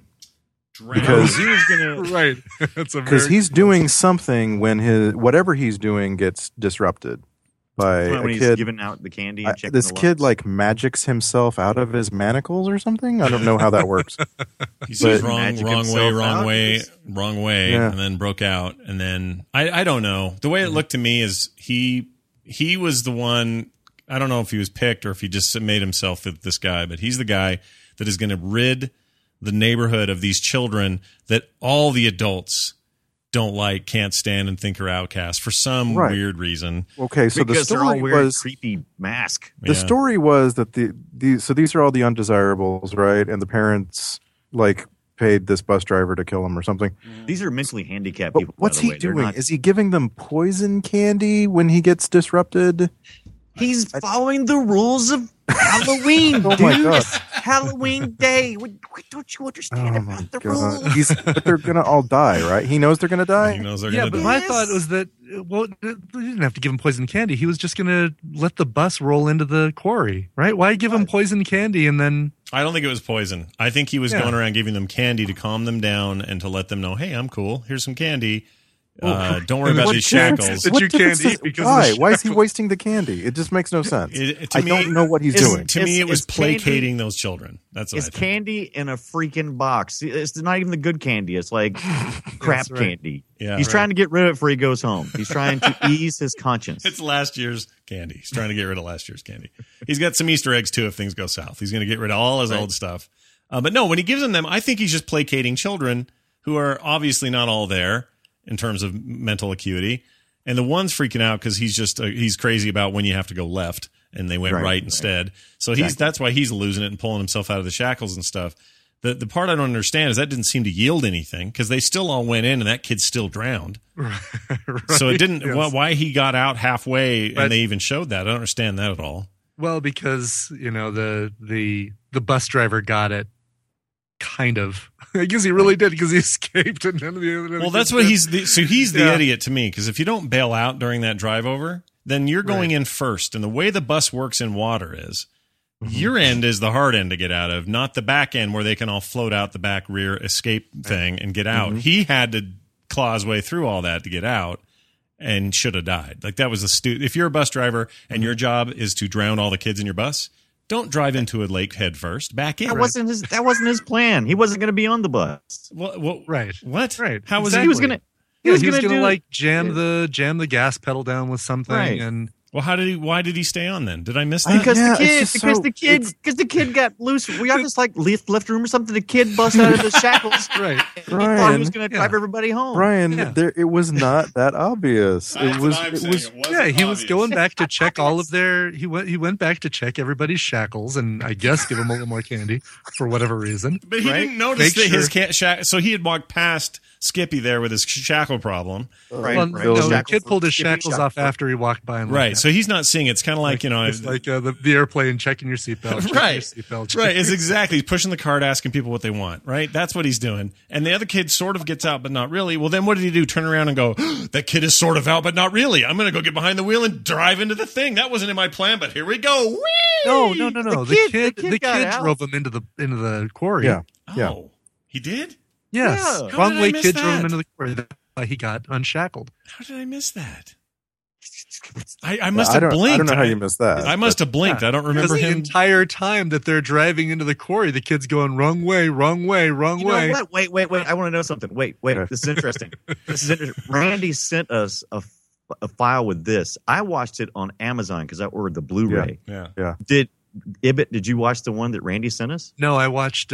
Because he was gonna right. That's a Because he's doing something when whatever he's doing gets disrupted by when a he's kid. giving out the candy and checking This the kid locks. like magics himself out of his manacles or something. I don't know how that works. he says But- wrong Magic way, himself out. wrong way, Yeah. and then broke out. And then I don't know. The way it looked to me is he was the one. I don't know if he was picked or if he just made himself this guy, but he's the guy that is going to rid the neighborhood of these children that all the adults don't like, can't stand, and think are outcasts for some Right. weird reason. Okay, so because the they're all story wearing was creepy mask. the Yeah. story was that so these are all the undesirables, right? And the parents like paid this bus driver to kill him or something. These are mentally handicapped But people. what's by the he way. They're doing? not- Is he giving them poison candy when he gets disrupted? He's following the rules of Halloween, Oh dude. my God. Halloween day. What don't you understand Oh my about the god! rules? But they're gonna all die, right? He knows they're gonna He die. knows they're Yeah, going to but die. my thought was that, well, he didn't have to give him poison candy. He was just going to let the bus roll into the quarry, right? Why give him poison candy and then... I don't think it was poison. I think he was Yeah. going around giving them candy to calm them down and to let them know, hey, I'm cool. Here's some candy. Don't worry about What these difference- shackles. That what you difference can't does- eat because of why? the Why is he shackles. wasting the candy? It just makes no sense. To I me, don't know what he's doing. To me, it was It's candy- placating those children. That's what It's I think. candy in a freaking box. It's not even the good candy. It's like crap right. candy. Yeah. He's Right. trying to get rid of it before he goes home. He's trying to ease his conscience. It's last year's candy. He's trying to get rid of last year's candy. He's got some Easter eggs, too, if things go south. He's going to get rid of all his old stuff. But no, when he gives them, I think he's just placating children who are obviously not all there in terms of mental acuity. And the one's freaking out because he's just he's crazy about when you have to go left, and they went right instead. So that's why he's losing it and pulling himself out of the shackles and stuff. The part I don't understand is that didn't seem to yield anything because they still all went in and that kid still drowned. Right. So it didn't. Yes. Why he got out halfway Right. and they even showed that? I don't understand that at all. Well, because the bus driver got it. Kind of. I guess he really did because he escaped. And none of the other well, that's what he's the idiot to me, because if you don't bail out during that drive over, then you're going in first. And the way the bus works in water is your end is the hard end to get out of, not the back end where they can all float out the back rear escape thing and get out. He had to claw his way through all that to get out and should have died. Like, that was if you're a bus driver and your job is to drown all the kids in your bus, don't drive into a lake head first. Back in. That wasn't his plan. He wasn't going to be on the bus. Well, right. What? Right. How was exactly. he? He was going to like jam the gas pedal down with something. Right. And well, why did he stay on then? Did I miss that? Because the kid got loose. We got this like lift room or something. The kid busted out of the shackles. Right. He thought he was going to drive everybody home. Brian, it was not that obvious. It was. He was going back to check all of their. He went back to check everybody's shackles and I guess give them a little more candy for whatever reason. But he didn't notice that his so he had walked past Skippy there with his shackle problem. Right. Well, no, the kid pulled his shackles off after he walked by. And right. So he's not seeing it. It's kind of like, it's like the airplane checking your seatbelt. Right. Right. It's exactly. He's pushing the cart, asking people what they want. Right. That's what he's doing. And the other kid sort of gets out, but not really. Well, then what did he do? Turn around and go, that kid is sort of out, but not really. I'm going to go get behind the wheel and drive into the thing. That wasn't in my plan, but here we go. Whee! No. The kid drove him into the quarry. Yeah. Oh, he did? Yes. Yeah. Wrong way kid drove him into the quarry. That's why he got unshackled. How did I miss that? I must have blinked. I don't know how you missed that. I must have blinked. I don't remember him. The entire time that they're driving into the quarry, the kid's going wrong way. You know what? Wait. I want to know something. Wait. This is interesting. Randy sent us a file with this. I watched it on Amazon because I ordered the Blu-ray. Yeah. Did you watch the one that Randy sent us? No, I watched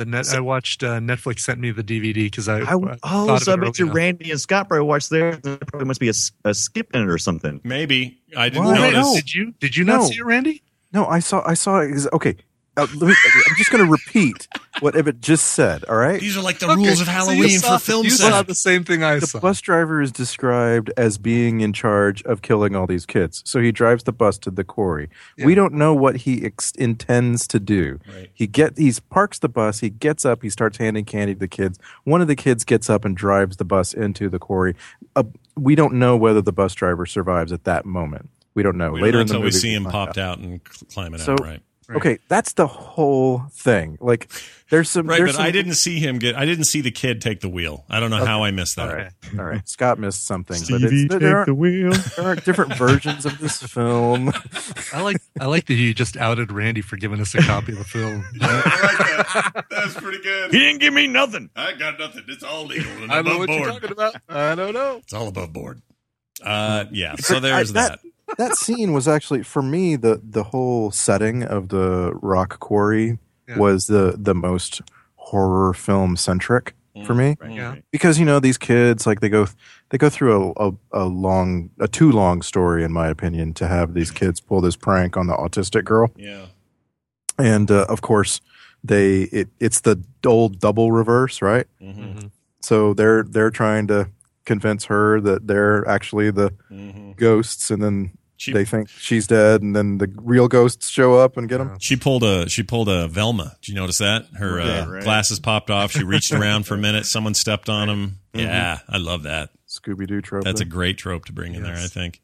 Netflix sent me the DVD because I bet you Randy and Scott probably watched there. There probably must be a skip in it or something. Maybe I didn't What? notice. No. Did you not see it, Randy? No, I saw it. Okay. I'm just going to repeat what Ibbott just said, all right? These are like the rules of Halloween for film set. You saw the same thing I saw. The bus driver is described as being in charge of killing all these kids. So he drives the bus to the quarry. Yeah. We don't know what he intends to do. Right. He parks the bus, he gets up, he starts handing candy to the kids. One of the kids gets up and drives the bus into the quarry. We don't know whether the bus driver survives at that moment. We don't know. Later in the movie, we see him popped out and climbing out, right? Okay, that's the whole thing. Like, there's some I didn't see him I didn't see the kid take the wheel. I don't know how I missed that. All right. Scott missed something. Stevie, take the wheel. There are different versions of this film. I like that you just outed Randy for giving us a copy of the film. I like that. That's pretty good. He didn't give me nothing. I got nothing. It's all legal and I don't know above what board. you're talking about. I don't know. It's all above board. Yeah. So there's that. That scene was actually, for me, the whole setting of the rock quarry was the most horror film centric for me. Right. Yeah. Because these kids, like, they go through a too long story, in my opinion, to have these kids pull this prank on the autistic girl. Yeah. And of course it's the old double reverse, right? Mm-hmm. So they're trying to convince her that they're actually the ghosts, and then they think she's dead, and then the real ghosts show up and get them. She pulled a Velma. Did you notice that? Her glasses popped off. She reached around for a minute. Someone stepped on them. Yeah, I love that. Scooby-Doo trope. That's a great trope to bring in there, I think.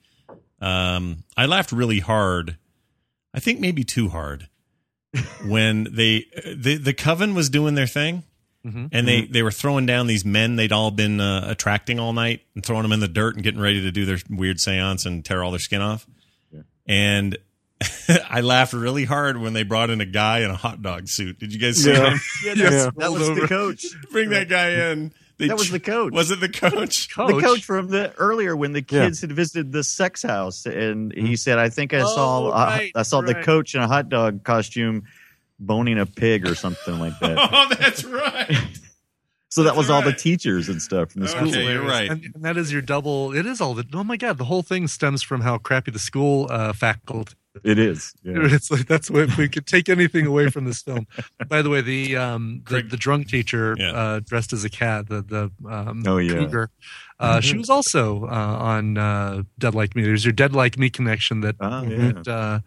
I laughed really hard. I think maybe too hard when the Coven was doing their thing. Mm-hmm. And they were throwing down these men they'd all been attracting all night and throwing them in the dirt and getting ready to do their weird seance and tear all their skin off. Yeah. And I laughed really hard when they brought in a guy in a hot dog suit. Did you guys see him? That was the coach. Bring that guy in. That was the coach. Was it the coach? The coach from earlier when the kids had visited the sex house, and he said, "I think I saw the coach in a hot dog costume boning a pig or something like that." Oh, that's right. So that was all the teachers and stuff from the school. Okay, you're right. And that is your double. It is all the. Oh my God, the whole thing stems from how crappy the school faculty. It is. Yeah. It's like that's what if we could take anything away from this film. By the way, the drunk teacher dressed as a cat, the cougar. She was also on Dead Like Me. There's your Dead Like Me connection that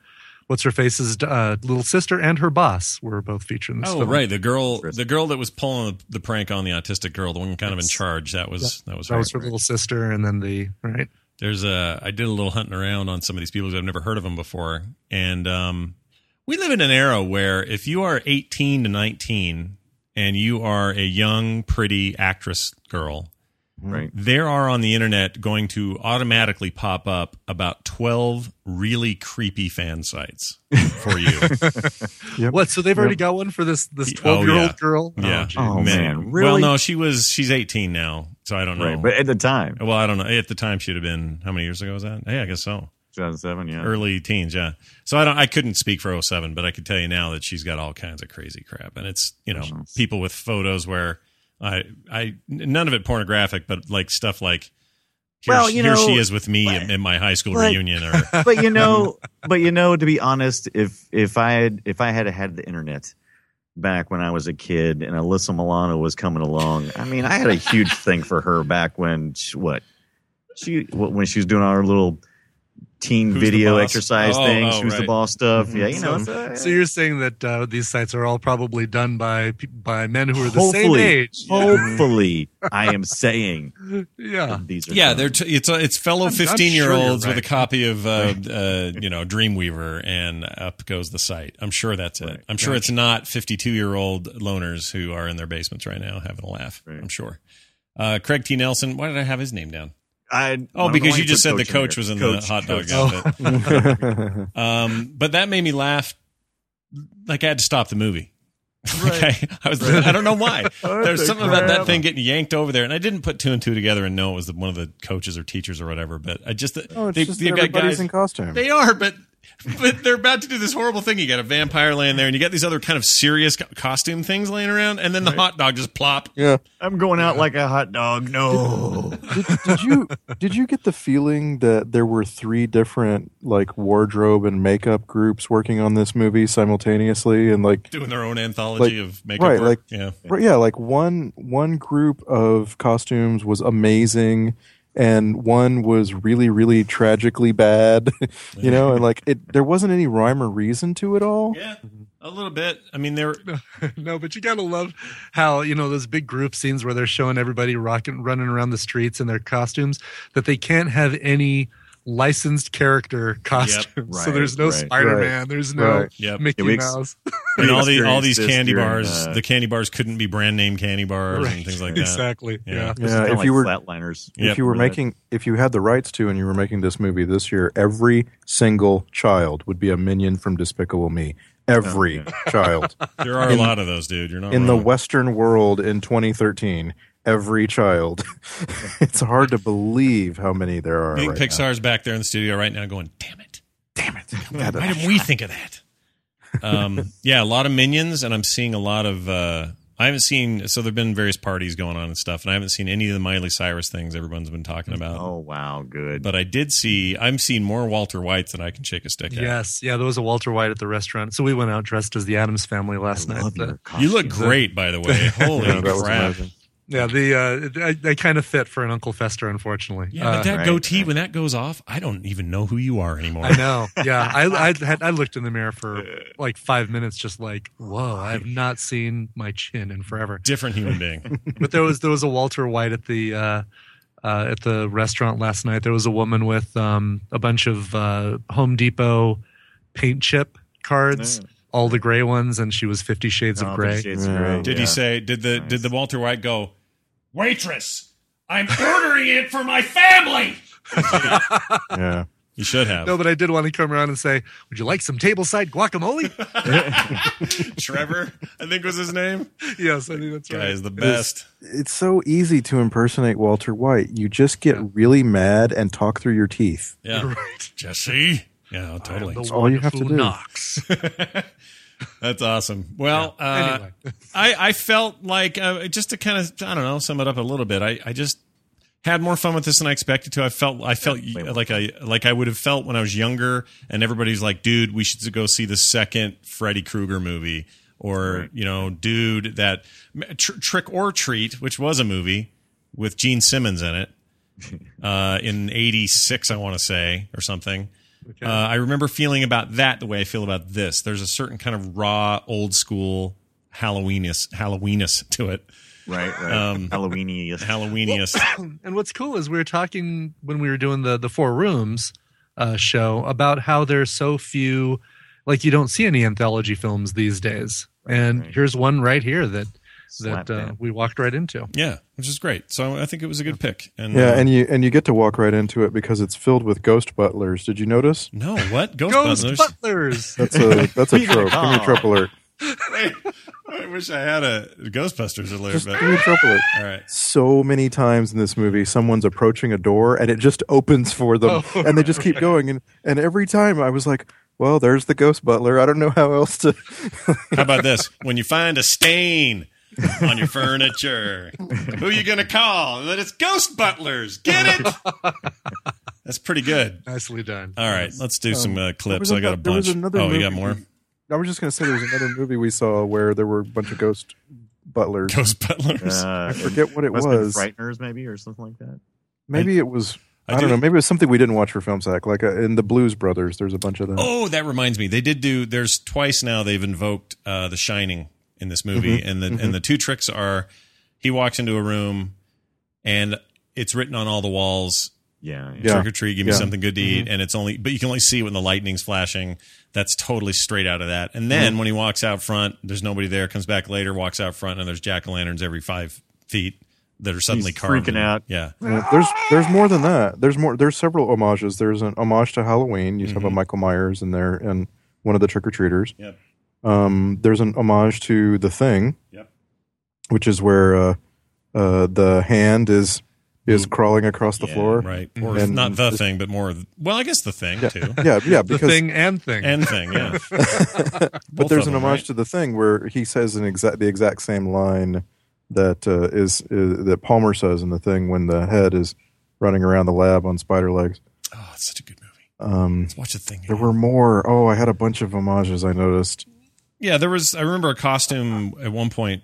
what's her face's little sister and her boss were both featured in this film. Right, the girl that was pulling the prank on the autistic girl, the one kind of in charge. That was her little sister, and then There's I did a little hunting around on some of these people because I've never heard of them before, and we live in an era where if you are 18 to 19 and you are a young, pretty actress girl, Right. there are on the internet going to automatically pop up about 12 really creepy fan sites for you. Yep. What? So they've already got one for this 12-year-old girl? Yeah. Oh, man. Really? Well, no, she's 18 now, so I don't know. Right. But at the time, Well, I don't know. At the time, she'd have been, how many years ago was that? Hey, I guess so. 2007, yeah. Early teens, yeah. So I couldn't speak for 07, but I could tell you now that she's got all kinds of crazy crap. And it's, people with photos where I none of it pornographic, but like stuff like here she is with me in my high school reunion or but to be honest, if I had had the internet back when I was a kid and Alyssa Milano was coming along, I mean, I had a huge thing for her back when when she was doing our little teen Who's video the boss? exercise things, who's the right. boss stuff. Yeah, So you're saying that these sites are all probably done by men who are the same hopefully, age. hopefully, I am saying, Yeah. these are it's fellow I'm sure 15-year-olds you're with a right. copy of Dreamweaver, and up goes the site. I'm sure that's it. I'm sure it's not 52-year-old loners who are in their basements right now having a laugh. Right. I'm sure. Craig T. Nelson. Why did I have his name down? Oh, Because you just said the coach was in the hot dog outfit. But that made me laugh. Like I had to stop the movie. Okay, I don't know why. There's something about that thing getting yanked over there, and I didn't put two and two together and know it was one of the coaches or teachers or whatever. But I just everybody's in costume. They are, but they're about to do this horrible thing. You got a vampire laying there, and you got these other kind of serious costume things laying around, and then the hot dog just plop. Yeah. I'm going out like a hot dog. No. Did you get the feeling that there were three different like wardrobe and makeup groups working on this movie simultaneously and like Doing their own anthology of makeup right, work. like one group of costumes was amazing and one was really, really tragically bad, and like there wasn't any rhyme or reason to it all. Yeah, a little bit. I mean, they're No, but you gotta love how those big group scenes where they're showing everybody running around the streets in their costumes, that they can't have any licensed character costumes. So there's no Spider-Man, there's no Mickey Mouse. And all these candy during, bars, the candy bars couldn't be brand name candy bars and things like that. Exactly. Yeah. Yeah, if you were flatliners, if you had the rights to and you were making this movie this year, every single child would be a minion from Despicable Me. Every child. There are a lot of those, dude. You're not In wrong. the Western world in 2013, every child. It's hard to believe how many there are. I think right Pixar's back there in the studio right now going, damn it. now. Why didn't we think of that? A lot of Minions, and I'm seeing a lot of I haven't seen, so there have been various parties going on and stuff, and I haven't seen any of the Miley Cyrus things everyone's been talking about. Oh, wow, good. But I'm seeing more Walter Whites than I can shake a stick at. Yes. Yeah, there was a Walter White at the restaurant. So we went out dressed as the Addams Family last night. You look great, by the way. Holy that was crap. amazing. Yeah, I kind of fit for an Uncle Fester, unfortunately. Yeah, but that goatee, when that goes off, I don't even know who you are anymore. I know. Yeah, I looked in the mirror for like 5 minutes, just like, whoa, I have not seen my chin in forever. Different human being. But there was a Walter White at the restaurant last night. There was a woman with a bunch of Home Depot paint chip cards. All the gray ones, and she was 50 Shades of Grey. Did he say? Did the Walter White go, waitress? I'm ordering it for my family. Yeah. You should have. No, but I did want to come around and say, would you like some tableside guacamole? Trevor, I think was his name. Yes, I think that's right. Guy is the best. It's so easy to impersonate Walter White. You just get really mad and talk through your teeth. Yeah, Right. Jesse. Yeah, totally. That's all you have to do. Knox. That's awesome. Well, Anyway. I felt like just to kind of sum it up a little bit. I just had more fun with this than I expected to. I felt like I would have felt when I was younger, and everybody's like, "Dude, we should go see the second Freddy Krueger movie," or "Dude, that Trick or Treat," which was a movie with Gene Simmons in it in '86, I want to say, or something. Okay. I remember feeling about that the way I feel about this. There's a certain kind of raw, old school Halloweenist to it. Right. Halloweeniest. Halloweeniest. And what's cool is we were talking when we were doing the Four Rooms show about how there's so few, like you don't see any anthology films these days. And here's one right here that we walked right into. Yeah, which is great. So I think it was a good pick. And and you get to walk right into it because it's filled with ghost butlers. Did you notice? No, what? Ghost Butlers. That's a trope. Give me a trope alert. Wait, I wish I had a Ghostbusters alert. Just But give me a trope alert. all right. So many times in this movie, someone's approaching a door and it just opens for them, and they just keep going. And every time I was like, well, there's the ghost butler. I don't know how else to. How about this? When you find a stain on your furniture, who are you going to call? That it's Ghost Butlers. Get it? That's pretty good. Nicely done. All right, let's do some clips. there was I got a there was bunch. another Oh, you got movie- more? I was just going to say there was another movie we saw where there were a bunch of ghost butlers. Ghost Butlers. I forget what it Must have been was. Frighteners, maybe, or something like that. Maybe it was. I I don't do- know. Maybe it was something we didn't watch for Film Sack. Like in the Blues Brothers, there's a bunch of them. Oh, that reminds me. They did do. There's twice now they've invoked The Shining in this movie, and the two tricks are he walks into a room and it's written on all the walls. Yeah. Trick or treat, give me Yeah. something good to eat, and it's only, but you can only see it when the lightning's flashing. That's totally straight out of that. And then when he walks out front, there's nobody there. Comes back later, walks out front, and there's jack o' lanterns every 5 feet that are suddenly He's carved. freaking out. Yeah, There's more than that. There's several homages. There's an homage to Halloween. You have a Michael Myers in there and one of the trick or treaters. Yep. There's an homage to The Thing, Yep. which is where the hand is crawling across the floor. right. Or And not the thing, but more. Well, I guess the thing too. Yeah, The because thing and thing. And thing, yeah. but there's an homage to The Thing where he says the exact same line that that Palmer says in The Thing when the head is running around the lab on spider legs. Oh, it's such a good movie. Let's watch the thing. There were more. Oh, I had a bunch of homages I noticed. Yeah, there was. I remember a costume at one point.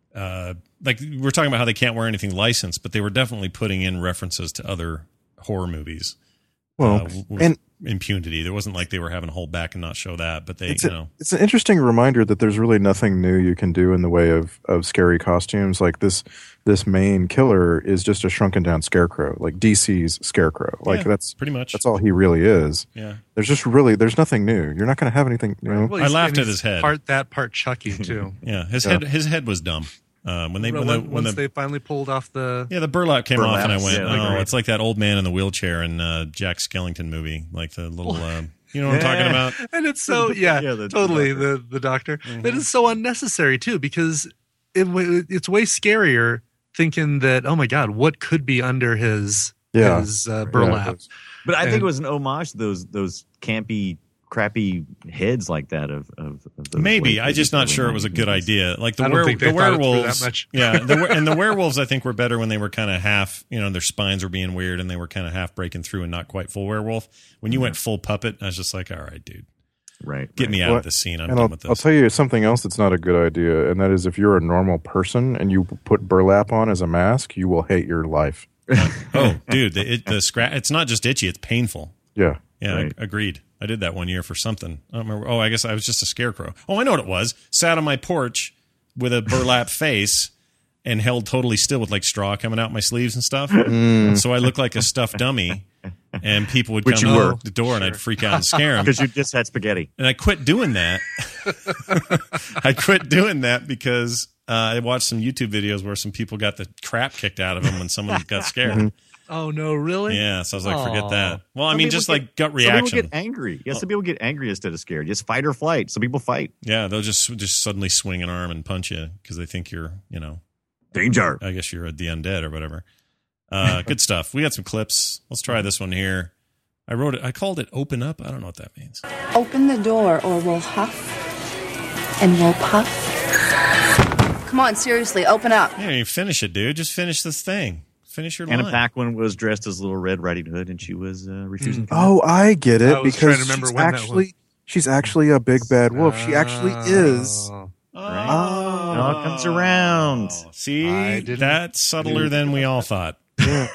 Like we're talking about how they can't wear anything licensed, but they were definitely putting in references to other horror movies. Well, with and impunity. There wasn't like they were having to hold back and not show that, but they, it's it's an interesting reminder that there's really nothing new you can do in the way of scary costumes. Like this main killer is just a shrunken down scarecrow, like DC's Scarecrow. Like that's pretty much. that's all he really is. Yeah. There's nothing new. You're not going to have anything. You know? Well, I he's- laughed and at he's his head. Part Chucky too. Yeah, his head was dumb. Once they finally pulled off the the burlap came off, and I went, yeah, oh, it's like that old man in the wheelchair in Jack Skellington movie, like the little, you know what I'm talking about? and it's so totally the doctor. But it's so unnecessary too because it's way scarier thinking that oh my god what could be under his burlap. But I think it was an homage to those campy, crappy heads like that of those Maybe. late I'm just not 80s, sure it was a good 90s. idea. Like the I don't think they thought it through werewolves, that much. yeah, and the werewolves I think were better when they were kind of half, you know, their spines were being weird and they were kind of half breaking through and not quite full werewolf. When you went full puppet, I was just like, all right, dude, Right. get me out Well, of this scene. I'm And done with this. I'll tell you something else that's not a good idea, and that is if you're a normal person and you put burlap on as a mask, you will hate your life. Oh, dude, the scratch. It's not just itchy; it's painful. Yeah. Yeah, Right. agreed. I did that one year for something. I don't remember. Oh, I guess I was just a scarecrow. Oh, I know what it was. Sat on my porch with a burlap face and held totally still with like straw coming out my sleeves and stuff. So I looked like a stuffed dummy, and people would Which come you to were. the door, and I'd freak out and scare them. Because you just had spaghetti. And I quit doing that. I quit doing that because I watched some YouTube videos where some people got the crap kicked out of them when someone got scared. Oh no, really? Yeah, so I was like, forget that. Well, I Some mean, people just get- like gut Some people reaction. get angry. Yeah, some people get angry instead of scared. Just fight or flight. Some people fight. Yeah, they'll just suddenly swing an arm and punch you because they think you're, you know, Danger. I guess you're the undead or whatever. Good stuff. We got some clips. Let's try this one here. I wrote it. I called it "Open Up." I don't know what that means. Open the door or we'll huff and we'll puff. Come on, seriously, open up. Yeah, you finish it, dude. Just finish this thing. Finish your Anna line. Paquin was dressed as Little Red Riding Hood, and she was refusing. to come Oh, I get it I was trying to because remember she's when that actually she's actually a big bad wolf. She actually is. Oh. out. It all comes around. See, I didn't- that's subtler than we all thought.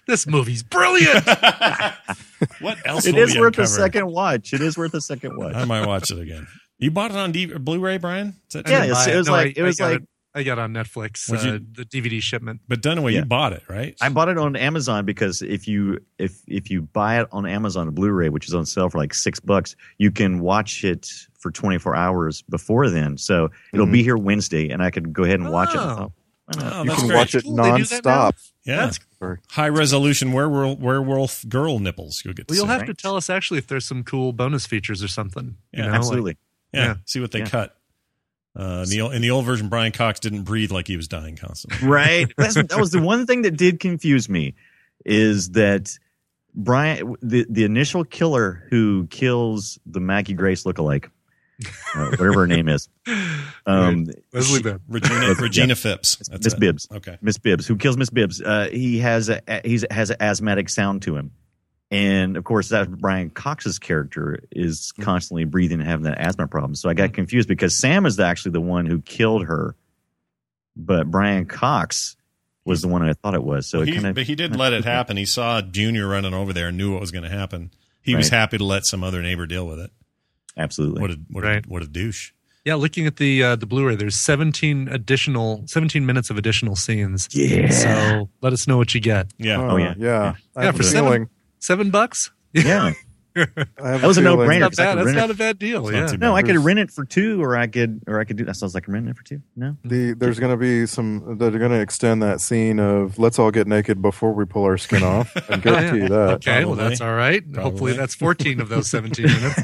This movie's brilliant. What else? It will is we worth a uncover? second watch. It is worth a second watch. I might watch it again. You bought it on Blu-ray, Brian? Is that Yeah, true? it was like I got on Netflix Would the DVD shipment. But Dunaway, Yeah. you bought it, right? I bought it on Amazon because if you buy it on Amazon Blu-ray, which is on sale for like $6, you can watch it for 24 hours before then. So it'll be here Wednesday, and I could go ahead and watch it. I thought, why not? Oh, You that's can great. watch it Cool, they do that now? nonstop. Yeah. Sorry. High resolution werewolf girl nipples. You'll get to Well, you'll see. have to tell us actually if there's some cool bonus features or something. Yeah, Absolutely. Yeah. See what they cut. In the old version, Brian Cox didn't breathe like he was dying constantly. Right. That was the one thing that did confuse me, is that Brian, the initial killer who kills the Maggie Grace lookalike, whatever her name is, Leslie Bibb. Regina Phipps. That's Miss it. Bibbs. Okay. Miss Bibbs, who kills Miss Bibbs. He has an asthmatic sound to him. And of course, that Brian Cox's character is constantly breathing and having that asthma problem. So I got confused because Sam is actually the one who killed her, but Brian Cox was the one I thought it was. So But he did let it happen. He saw Junior running over there and knew what was going to happen. He was Right. happy to let some other neighbor deal with it. absolutely. What a douche. Yeah, looking at the Blu-ray, there's 17 minutes of additional scenes. Yeah. So let us know what you get. Yeah. Oh, yeah. Yeah. I Yeah, have for a feeling. $7. Yeah. I have That was a feeling- no-brainer. Not bad. I could That's rent not it. a bad deal. It's Yeah. not too No, bad. I could rent it for $2, or I could do that. Sounds like I'm renting it for $2. No. There's going to be they're going to extend that scene of let's all get naked before we pull our skin off. I guarantee you that. Okay, well Probably. that's all right. Hopefully that's 14 of those 17 minutes.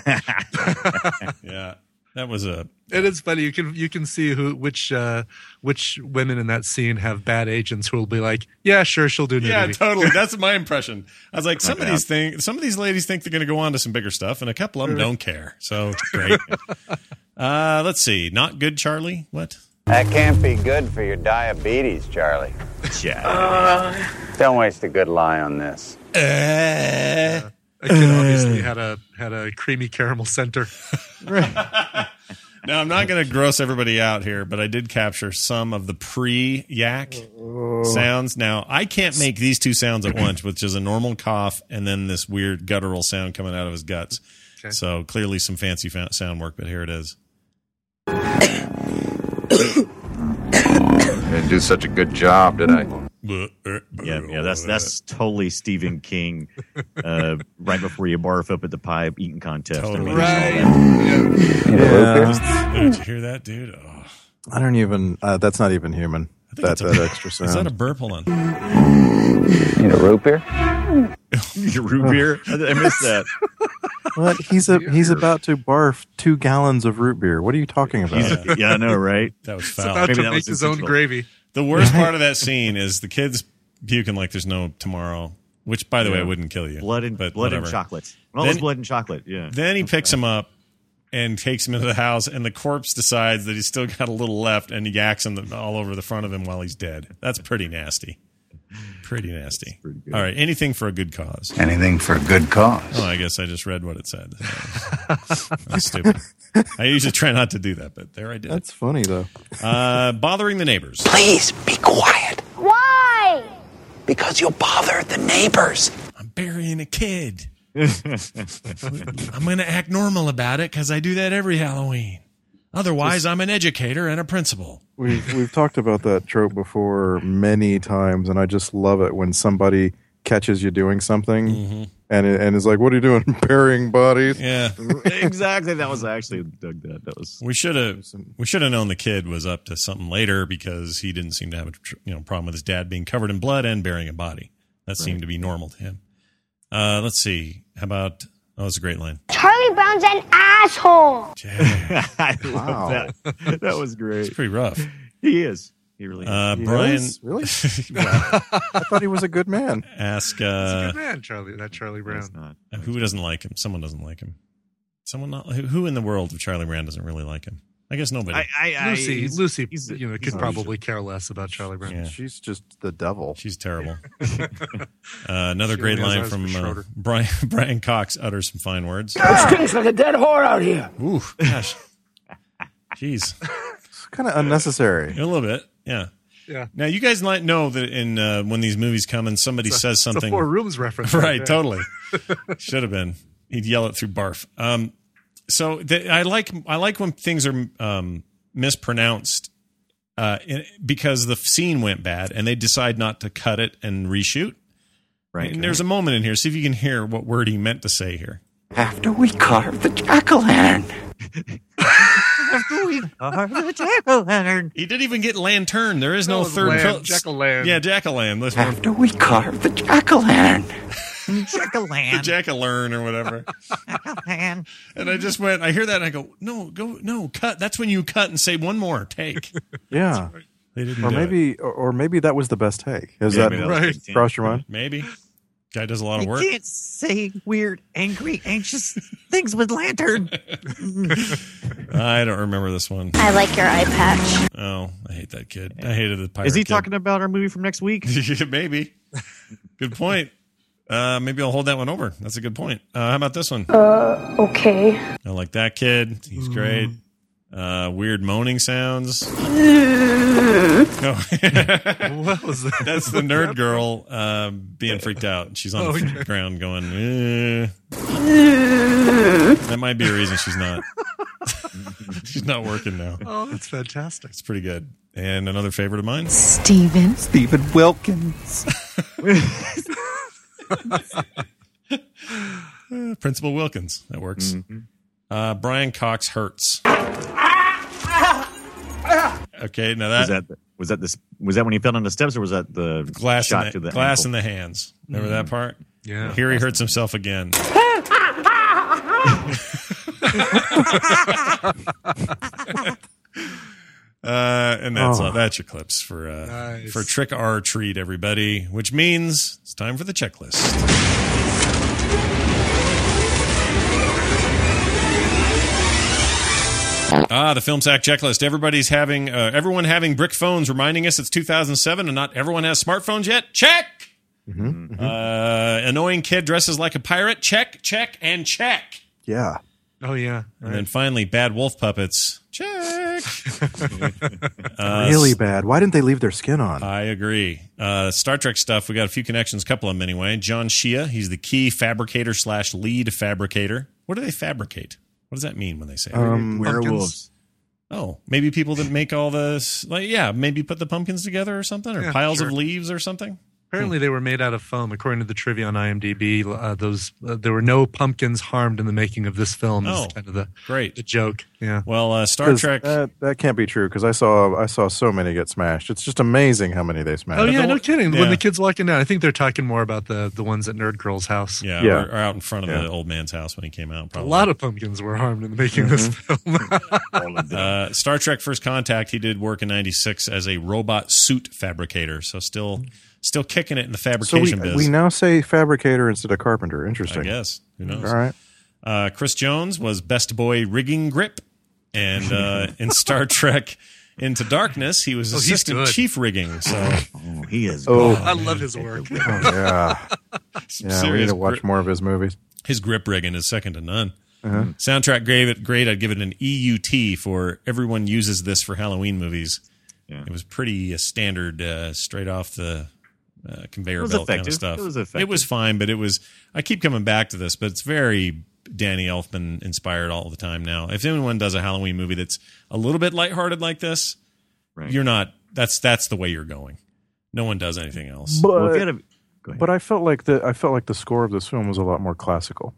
Yeah. That was a. It is funny. You can see which women in that scene have bad agents who will be like, yeah, sure, she'll do nudity. Yeah, totally. That's my impression. I was like, some of these ladies think they're going to go on to some bigger stuff, and a couple of them don't care. So great. Let's see. Not good, Charlie. What? That can't be good for your diabetes, Charlie. Don't waste a good lie on this. That kid obviously had a creamy caramel center. Now, I'm not going to gross everybody out here, but I did capture some of the pre-yak sounds. Now, I can't make these two sounds at once, which is a normal cough and then this weird guttural sound coming out of his guts. Okay. So clearly some fancy sound work, but here it is. I didn't do such a good job, did I? Yeah, that's totally Stephen King. Right before you barf up at the pie eating contest. Totally. Right. Did you hear that, dude? Oh. I don't even. That's not even human. I think That extra sound. Is that a burp? Hold on. Need a root beer? Your root beer? I missed that. What? He's about to barf 2 gallons of root beer. What are you talking about? Yeah, I know, right? That was He's foul. about Maybe to that make was his own intentional. gravy. The worst part of that scene is the kids puking like there's no tomorrow, which, by the way, wouldn't kill you. Blood and whatever. chocolate. Well, Then- it's blood and chocolate. Yeah. Then he picks him up and takes him into the house, and the corpse decides that he's still got a little left, and he yaks him all over the front of him while he's dead. That's pretty nasty. Pretty nasty. pretty good. All right, anything for a good cause. Anything for a good cause. Oh, I guess I just read what it said. That's stupid. I usually try not to do that, but there I did. That's funny though. Bothering the neighbors. Please be quiet. Why? Because you'll bother the neighbors. I'm burying a kid. I'm going to act normal about it because I do that every Halloween. Otherwise, I'm an educator and a principal. We've talked about that trope before many times, and I just love it when somebody catches you doing something and is like, "What are you doing? Burying bodies?" Yeah. Exactly. That was actually Doug. That was. We should have known the kid was up to something later because he didn't seem to have a problem with his dad being covered in blood and burying a body. That seemed to be normal to him. Let's see. How about? Oh, that's a great line. Charlie Brown's an asshole. Yeah, I love that. That was great. it's pretty rough. He is. He really is. He Brian, is? Really? I thought he was a good man. ask He's a good man, Charlie. That Charlie Brown. It's not. who doesn't like him. Someone doesn't like him. Someone not, who in the world of Charlie Brown doesn't really like him? I guess nobody. Lucy, he's- could he's- probably care less about Charlie Brown. Yeah. She's just the devil. She's terrible. Another She great only has line eyes from for Schroeder. Brian Cox utters some fine words. It stinks like a dead whore out here. Ooh, gosh. Jeez. It's kind of unnecessary. A little bit, yeah. Yeah. Now you guys might know that in when these movies come and somebody says something. It's a Four Rooms reference. Right, totally. Should have been. He'd yell it through barf. So I like when things are mispronounced because the scene went bad and they decide not to cut it and reshoot. Right. And there's a moment in here. See if you can hear what word he meant to say here. After we carve the jack-o'-lantern. After we carve the jack-o'-lantern. He didn't even get lantern. There is no third. Jack-o'-lantern. Yeah, jack-o'-lantern. Listen. After we carve the jack-o'-lantern. Jack-o'-lantern. Jack-o'-lantern or whatever. Jack-o'-lantern. And I just went, I hear that and I go, no, cut. That's when you cut and say one more take. Yeah. They didn't Or maybe that was the best take. Is Yeah, that maybe that was cross your mind? Maybe. Guy does a lot of You work. can't say weird, angry, anxious things with lantern. I don't remember this one. I like your eye patch. Oh, I hate that kid. I hated the pirate Is he kid. talking about our movie from next week? Maybe. Good point. Maybe I'll hold that one over. That's a good point. How about this one? Okay. I like that kid. He's great. Weird moaning sounds. No. What was that? That's the nerd girl being freaked out. She's on the ground going, That might be a reason she's not. She's not working now. Oh, that's fantastic. It's pretty good. And another favorite of mine? Stephen Wilkins. Principal Wilkins. That works. Mm-hmm. Brian Cox Hurts. Okay, now that was that when he fell down the steps, or was that the glass shot to the glass ankle? in the hands. Remember that part? Yeah. Here he hurts himself again. And that's your clips for Nice. for Trick or Treat, everybody. Which means it's time for the checklist. The Film Sack checklist. Everyone having brick phones, reminding us it's 2007 and not everyone has smartphones yet. Check. Annoying kid dresses like a pirate. Check, check, and check. Yeah. Oh, yeah. And then finally, bad wolf puppets. Check. Really bad. Why didn't they leave their skin on? I agree. Star Trek stuff. We got a few connections, a couple of them anyway. John Shea, he's the key fabricator / lead fabricator. What do they fabricate? What does that mean when they say Werewolves. Oh, maybe people that make all this, maybe put the pumpkins together or something, or piles of leaves or something. Apparently, they were made out of foam. According to the trivia on IMDb, there were no pumpkins harmed in the making of this film. Oh, is kind of the great joke. Yeah. Well, Star Trek. That can't be true because I saw so many get smashed. It's just amazing how many they smashed. Oh yeah, no kidding. Yeah. When the kid's walking down, I think they're talking more about the ones at Nerd Girl's house. Yeah, Yeah. Or out in front of the old man's house when he came out. A Probably. lot of pumpkins were harmed in the making of this film. Star Trek First Contact, he did work in '96 as a robot suit fabricator. So still kicking it in the So fabrication biz. we now say fabricator instead of carpenter. Interesting. I guess. Who knows? All right. Chris Jones was best boy rigging grip. And in Star Trek Into Darkness, he was assistant good. chief rigging. So He is. Oh. I love his work. Oh, yeah. Yeah, we need to watch more of his movies. his grip rigging is second to none. Soundtrack great. I'd give it an EUT for everyone uses this for Halloween movies. Yeah. It was pretty standard, straight off the conveyor belt kind of stuff. It was effective. It was fine, but I keep coming back to this, but it's very Danny Elfman inspired all the time now. If anyone does a Halloween movie that's a little bit lighthearted like this, you're not. That's the way you're going. No one does anything else. But I felt like the score of this film was a lot more classical.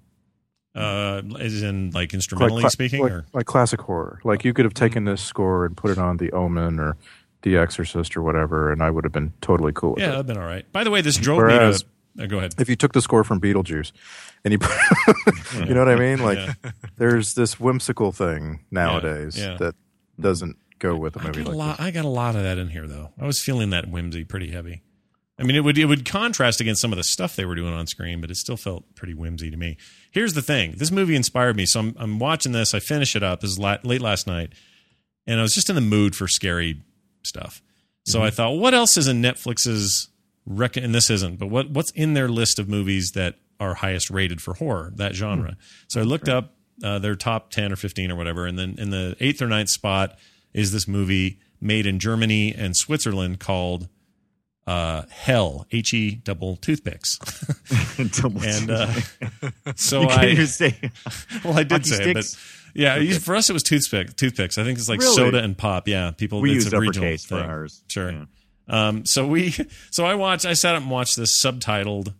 As in, like, instrumentally speaking, or like classic horror. Like you could have taken this score and put it on The Omen or The Exorcist or whatever, and I would have been totally cool with it. Yeah, that'd been all right. By the way, this drove me to. Go ahead. If you took the score from Beetlejuice and you put, you know what I mean? Like, there's this whimsical thing nowadays that doesn't go with a movie like this. I got a lot of that in here, though. I was feeling that whimsy pretty heavy. I mean, it would contrast against some of the stuff they were doing on screen, but it still felt pretty whimsy to me. Here's the thing. This movie inspired me, so I'm watching this. I finish it up. This is late last night, and I was just in the mood for scary stuff. So I thought, what else is in Netflix's and this isn't, but what's in their list of movies that are highest rated for horror, that genre? So I looked up their top 10 or 15 or whatever, and then in the 8th or 9th spot is this movie made in Germany and Switzerland called Hell, He double toothpicks. So you can't even say. Well, I did say it, but yeah, for us it was toothpicks. I think it's like really? soda and pop. Yeah, people. We it's used a regional uppercase for thing. ours. Sure. Yeah. So I sat up and watched this subtitled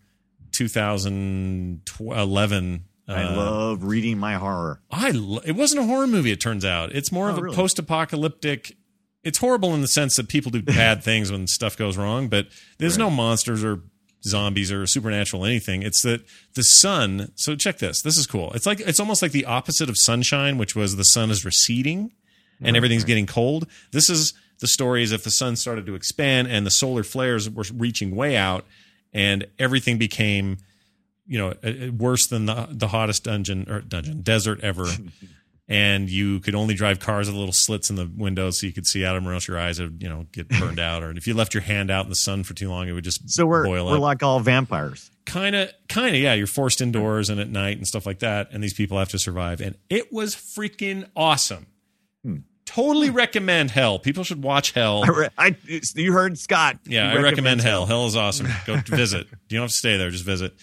2011. I love reading my horror. It wasn't a horror movie. It turns out it's more of a post-apocalyptic. It's horrible in the sense that people do bad things when stuff goes wrong, but there's no monsters or zombies or supernatural anything. It's that the sun. So check this. This is cool. It's almost like the opposite of Sunshine, which was the sun is receding and everything's getting cold. This is the story as if the sun started to expand and the solar flares were reaching way out and everything became, worse than the hottest desert ever. And you could only drive cars with little slits in the windows so you could see out of them, or else your eyes would, get burned out. Or if you left your hand out in the sun for too long, it would just boil up. We're like all vampires. Kind of, yeah. You're forced indoors and at night and stuff like that, and these people have to survive. And it was freaking awesome. Totally recommend Hell. People should watch Hell. You heard Scott. Yeah, I recommend Hell. Hell is awesome. Go visit. You don't have to stay there. Just visit.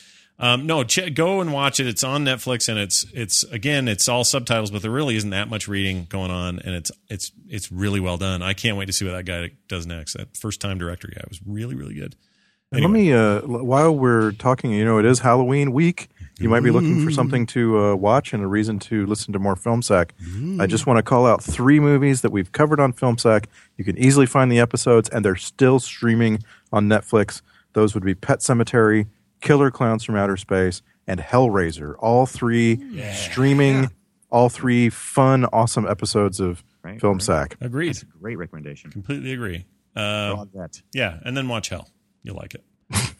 Go and watch it. It's on Netflix, and it's all subtitles, but there really isn't that much reading going on, and it's really well done. I can't wait to see what that guy does next. That first time director guy was really, really good. Anyway. Let me while we're talking, it is Halloween week. You might be looking for something to watch and a reason to listen to more Film Sack. I just want to call out 3 movies that we've covered on Film Sack. You can easily find the episodes, and they're still streaming on Netflix. Those would be Pet Sematary, Killer Clowns from Outer Space, and Hellraiser. All 3 streaming, all 3 fun, awesome episodes of Film Sack. Agreed. That's a great recommendation. Completely agree. That. Yeah, and then watch Hell. You'll like it.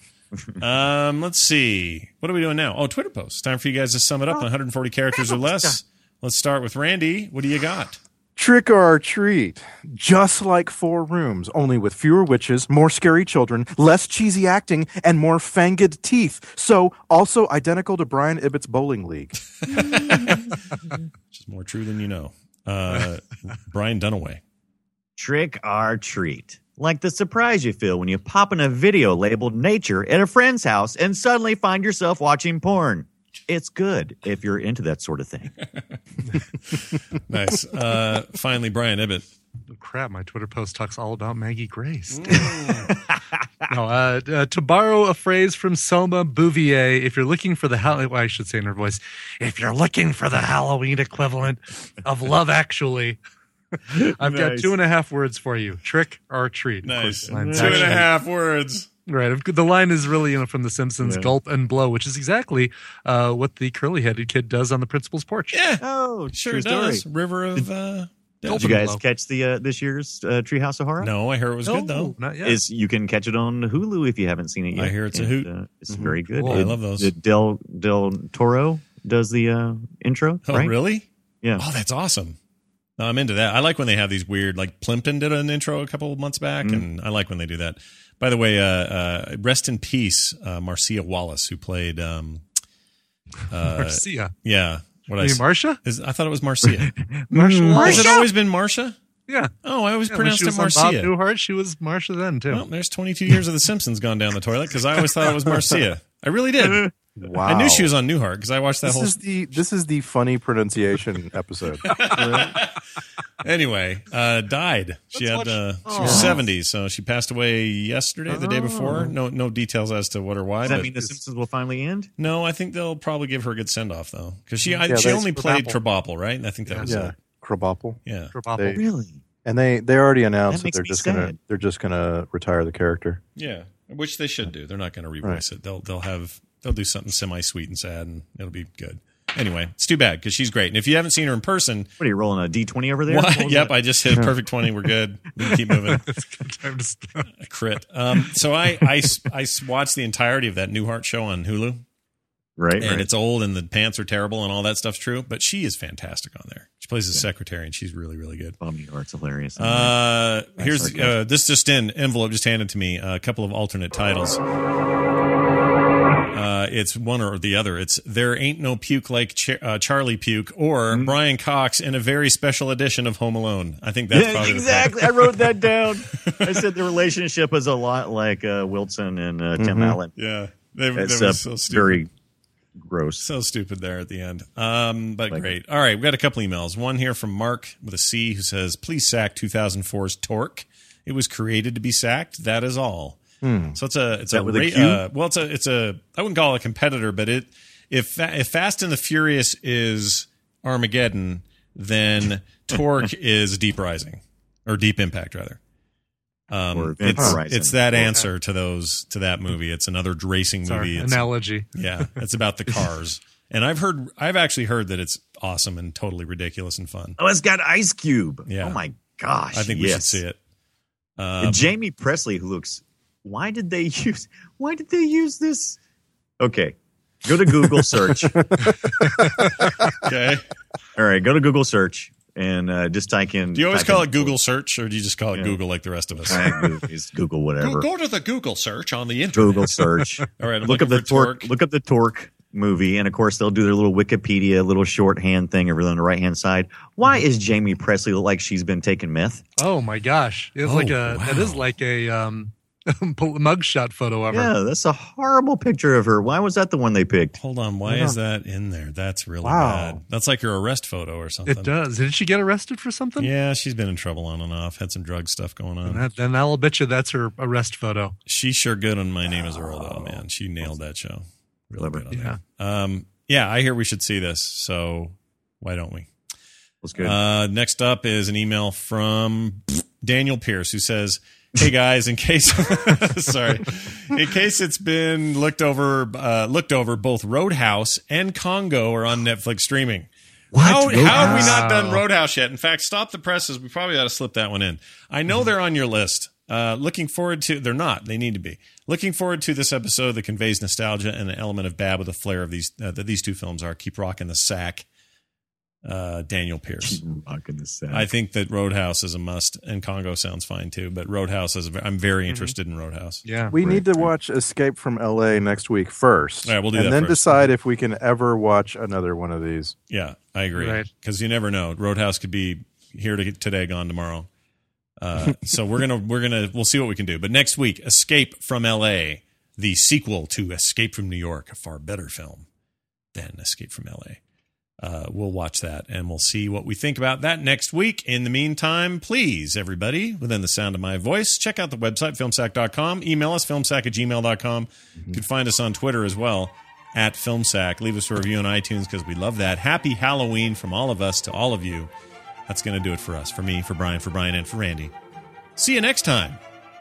Let's see. What are we doing now? Oh, Twitter posts. Time for you guys to sum it up in 140 characters or less. Let's start with Randy. What do you got? Trick or treat. Just like 4 Rooms, only with fewer witches, more scary children, less cheesy acting, and more fanged teeth. So, also identical to Brian Ibbott's Bowling League. Which is more true than you know. Brian Dunaway. Trick or treat. Like the surprise you feel when you pop in a video labeled nature at a friend's house and suddenly find yourself watching porn. It's good if you're into that sort of thing. Nice. Finally, Brian Ibbott. Oh, crap, my Twitter post talks all about Maggie Grace. To borrow a phrase from Selma Bouvier, if you're looking for I should say in her voice, if you're looking for the Halloween equivalent of Love Actually, I've got 2.5 words for you. Trick or treat. Nice. 2.5 words. Right. The line is really from The Simpsons, gulp and blow, which is exactly what the curly-headed kid does on the principal's porch. Yeah. Oh, sure does. River of... Did you guys catch the this year's Treehouse of Horror? No, I hear it was good, though. Not yet. You can catch it on Hulu if you haven't seen it yet. I hear it's a hoot. It's very good. Cool. I love those. Del Toro does the intro, Oh, right? really? Yeah. Oh, that's awesome. No, I'm into that. I like when they have these weird, like Plimpton did an intro a couple of months back, and I like when they do that. By the way, rest in peace, Marcia Wallace, who played Marcia. Yeah. What I mean, Marcia? I thought it was Marcia. Marcia. Has it always been Marcia? Yeah. Oh, I always pronounced it Marcia. Bob Newhart, she was Marcia then too. Well, there's 22 years of The Simpsons gone down the toilet because I always thought it was Marcia. I really did. Wow. I knew she was on Newhart because I watched that This is the funny pronunciation episode. Anyway, died. She was 70, so she passed away yesterday, the day before. No details as to what or why. Does that mean The Simpsons will finally end? No, I think they'll probably give her a good send off though, because she only played Krabappel, right? And I think that was it. Krabappel. Yeah, Krabappel. Really? And they already announced that that they're just gonna retire the character. Yeah, which they should do. They're not going to revoice it. They'll do something semi-sweet and sad, and it'll be good. Anyway, it's too bad because she's great. And if you haven't seen her in person... What are you, rolling a D20 over there? Yep, I just hit a perfect 20. We're good. We can keep moving. It's a good time to stop. A crit. So I watched the entirety of that Newhart show on Hulu. Right, and it's old and the pants are terrible and all that stuff's true, but she is fantastic on there. She plays a secretary and she's really, really good. Bob Newhart's hilarious. Here's this envelope just handed to me, a couple of alternate titles. It's one or the other. It's There Ain't No Puke Like Charlie Puke or Brian Cox in a very special edition of Home Alone. I think that's probably exactly. I wrote that down. I said the relationship is a lot like Wilson and Tim Allen. Yeah. They were so stupid. Very gross. So stupid there at the end. But great. All right. We've got a couple emails. One here from Mark with a C who says, please sack 2004's Torque. It was created to be sacked. That is all. So it's a I wouldn't call it a competitor, but if Fast and the Furious is Armageddon, then Torque is Deep Rising or Deep Impact rather. It's that answer to that movie. It's another racing movie. Analogy. Yeah, it's about the cars. And I've actually heard that it's awesome and totally ridiculous and fun. Oh, it's got Ice Cube. Yeah. Oh my gosh. I think we should see it. And Jamie Presley, who looks. Why did they use this? Okay. Go to Google search. Okay. All right. Go to Google search and just type in. Do you always call it Google search or do you just call it Google like the rest of us? It's Google whatever. Go to the Google search on the internet. Google search. All right. Look up the Torque. Look up the Torque movie. And of course, they'll do their little Wikipedia, little shorthand thing over on the right hand side. Why is Jamie Presley look like she's been taking meth? Oh my gosh. That is like a mugshot photo of her. Yeah, that's a horrible picture of her. Why was that the one they picked? Hold on. Why is that in there? That's really bad. That's like her arrest photo or something. It does. Did she get arrested for something? Yeah, she's been in trouble on and off. Had some drug stuff going on. Then I'll bet you that's her arrest photo. She's sure good on My Name is Earl, though, man. She nailed that show. Really good on that. Yeah, I hear we should see this, so why don't we? That's good. Next up is an email from Daniel Pierce who says, hey guys, in case it's been looked over, both Roadhouse and Congo are on Netflix streaming. How have we not done Roadhouse yet? In fact, stop the presses. We probably ought to slip that one in. I know they're on your list. Looking forward to, they're not, they need to be. Looking forward to this episode that conveys nostalgia and an element of bad with a flair of these, that these two films are. Keep rocking the sack. Daniel Pierce. I think that Roadhouse is a must, and Congo sounds fine too. But Roadhouse I'm very interested in Roadhouse. Yeah, we need to watch Escape from LA next week first. Yeah, we'll do that and then first. Decide if we can ever watch another one of these. Yeah, I agree. Because you never know. Roadhouse could be here today, gone tomorrow. So we'll see what we can do. But next week, Escape from LA, the sequel to Escape from New York, a far better film than Escape from LA. We'll watch that and we'll see what we think about that next week. In the meantime, please, everybody, within the sound of my voice, check out the website, filmsack.com. Email us, filmsack@gmail.com. You can find us on Twitter as well, @filmsack. Leave us a review on iTunes because we love that. Happy Halloween from all of us to all of you. That's going to do it for us, for me, for Brian, and for Randy. See you next time.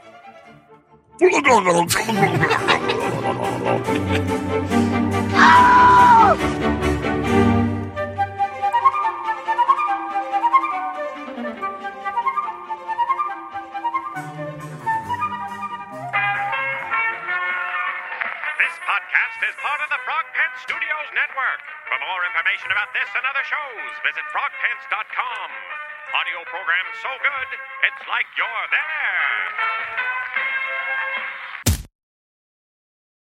Is part of the Frog Pants Studios Network. For more information about this and other shows, visit frogpants.com. Audio program so good, it's like you're there.